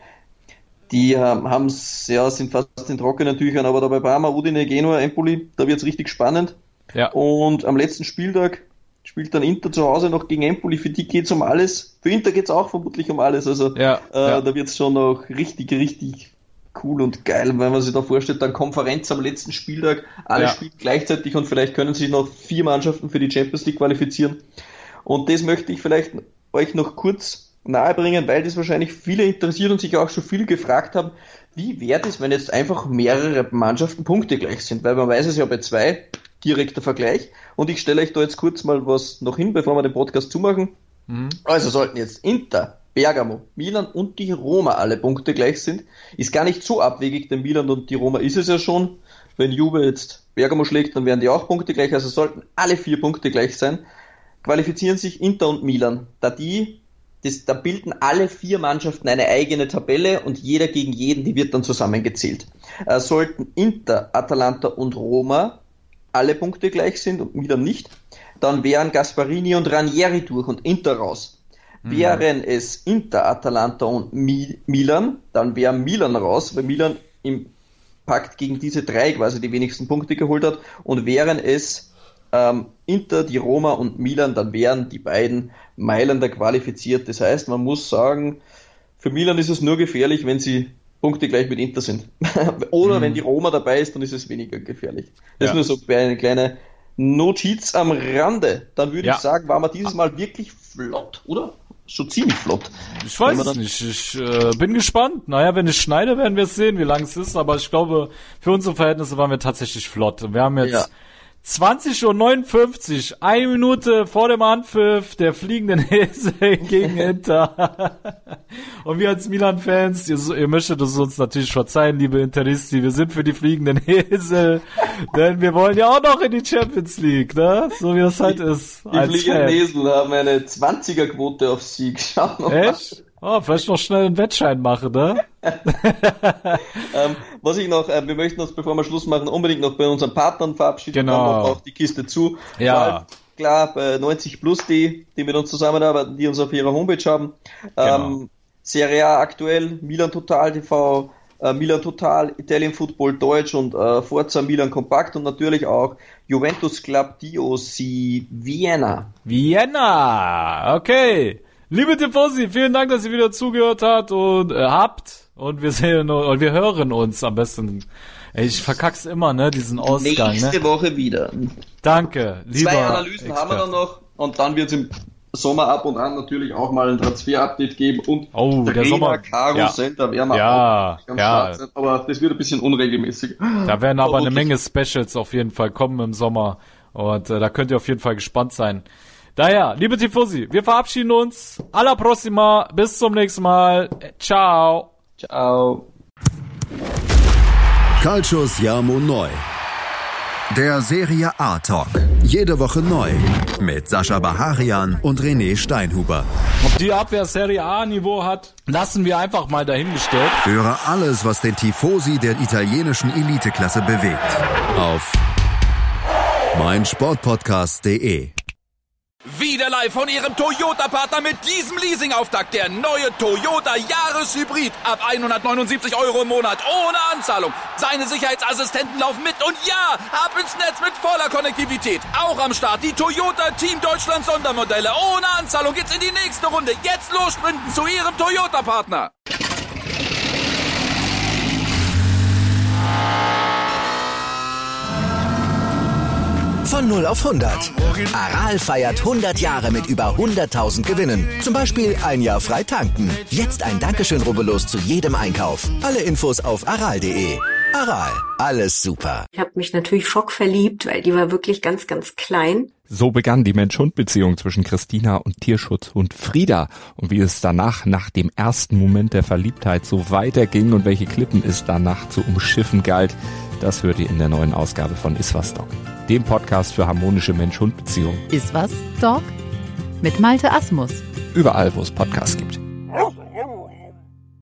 die ähm, haben's, ja, sind fast in trockenen Tüchern, aber da bei Parma, Udine, Genua, Empoli, da wird's richtig spannend. Ja. Und am letzten Spieltag spielt dann Inter zu Hause noch gegen Empoli, für die geht's um alles. Für Inter geht's auch vermutlich um alles, also ja, äh, ja. da wird's schon noch richtig, richtig cool und geil, wenn man sich da vorstellt, dann Konferenz am letzten Spieltag, alle ja. spielen gleichzeitig und vielleicht können sich noch vier Mannschaften für die Champions League qualifizieren. Und das möchte ich vielleicht euch noch kurz nahebringen, weil das wahrscheinlich viele interessiert und sich auch schon viel gefragt haben, wie wäre das, wenn jetzt einfach mehrere Mannschaften punktegleich sind, weil man weiß es ja bei zwei, direkter Vergleich. Und ich stelle euch da jetzt kurz mal was noch hin, bevor wir den Podcast zumachen. Mhm. Also sollten jetzt Inter, Bergamo, Milan und die Roma alle Punkte gleich sind. Ist gar nicht so abwegig, denn Milan und die Roma ist es ja schon. Wenn Juve jetzt Bergamo schlägt, dann wären die auch Punkte gleich. Also sollten alle vier Punkte gleich sein. Qualifizieren sich Inter und Milan. Da die, das, da bilden alle vier Mannschaften eine eigene Tabelle und jeder gegen jeden, die wird dann zusammengezählt. Äh, sollten Inter, Atalanta und Roma alle Punkte gleich sind und Milan nicht, dann wären Gasparini und Ranieri durch und Inter raus. Mhm. Wären es Inter, Atalanta und Mi- Milan, dann wäre Milan raus, weil Milan im Pakt gegen diese drei quasi die wenigsten Punkte geholt hat, und wären es ähm, Inter, die Roma und Milan, dann wären die beiden Mailänder qualifiziert. Das heißt, man muss sagen, für Milan ist es nur gefährlich, wenn sie Punkte gleich mit Inter sind. Oder mhm. wenn die Roma dabei ist, dann ist es weniger gefährlich. Das ja. ist nur so eine kleine Notiz am Rande. Dann würde ja. ich sagen, waren wir dieses Mal wirklich flott, oder? Schon ziemlich flott. Ich weiß es nicht. Ich äh, bin gespannt. Naja, wenn ich schneide, werden wir es sehen, wie lang es ist. Aber ich glaube, für unsere Verhältnisse waren wir tatsächlich flott. Wir haben jetzt ja. zwanzig Uhr neunundfünfzig, eine Minute vor dem Anpfiff der fliegenden Esel gegen Inter. Und wir als Milan-Fans, ihr, ihr möchtet es uns natürlich verzeihen, liebe Interisti, wir sind für die fliegenden Esel, denn wir wollen ja auch noch in die Champions League, ne? So wie das halt ist. Die fliegenden Esel haben eine zwanziger-Quote auf Sieg. Schauen wir mal. Echt? Oh, vielleicht noch schnell einen Wettschein machen, ne? ähm, was ich noch, äh, wir möchten uns, bevor wir Schluss machen, unbedingt noch bei unseren Partnern verabschieden. Genau. Dann noch auch die Kiste zu. Ja. Klar, bei neunzig plus die, die mit uns zusammenarbeiten, die uns auf ihrer Homepage haben. Genau. Ähm, Serie A aktuell, Milan Total T V, äh, Milan Total, Italian Football Deutsch und äh, Forza Milan Kompakt und natürlich auch Juventus Club D O C Vienna. Vienna, okay. Liebe Tifosi, vielen Dank, dass ihr wieder zugehört habt und äh, habt und wir sehen und wir hören uns am besten. Ey, ich verkack's immer, ne, diesen Ausgang. Nächste ne? Woche wieder. Danke, lieber Zwei Analysen Experte. haben wir dann noch und dann wird's im Sommer ab und an natürlich auch mal ein Transfer-Update geben und oh, der, der Sommer Karussell, ja. da werden wir ja, auch ganz ja. stark sein, aber das wird ein bisschen unregelmäßig. Da werden aber eine Menge Specials auf jeden Fall kommen im Sommer und äh, da könnt ihr auf jeden Fall gespannt sein. Daher, liebe Tifosi, wir verabschieden uns. Alla prossima, bis zum nächsten Mal. Ciao. Ciao. Calcio Siamo Neu. Der Serie A Talk. Jede Woche neu. Mit Sascha Baharian und René Steinhuber. Ob die Abwehr Serie A Niveau hat, lassen wir einfach mal dahingestellt. Höre alles, was den Tifosi der italienischen Eliteklasse bewegt. Auf meinsportpodcast punkt de. Wieder live von Ihrem Toyota-Partner mit diesem Leasing-Auftakt. Der neue Toyota Jahreshybrid. Ab hundertneunundsiebzig Euro im Monat. Ohne Anzahlung. Seine Sicherheitsassistenten laufen mit. Und ja, ab ins Netz mit voller Konnektivität. Auch am Start die Toyota Team Deutschland Sondermodelle. Ohne Anzahlung geht's in die nächste Runde. Jetzt los sprinten zu Ihrem Toyota-Partner. Von null auf hundert. Aral feiert hundert Jahre mit über hunderttausend Gewinnen. Zum Beispiel ein Jahr frei tanken. Jetzt ein Dankeschön, rubbellos zu jedem Einkauf. Alle Infos auf aral punkt de. Aral, alles super. Ich habe mich natürlich schockverliebt, weil die war wirklich ganz, ganz klein. So begann die Mensch-Hund-Beziehung zwischen Christina und Tierschutzhund Frieda. Und wie es danach, nach dem ersten Moment der Verliebtheit, so weiterging und welche Klippen es danach zu umschiffen galt, das hört ihr in der neuen Ausgabe von Iswas Dog, dem Podcast für harmonische Mensch-Hund-Beziehungen. Iswas Dog? Mit Malte Asmus. Überall, wo es Podcasts gibt.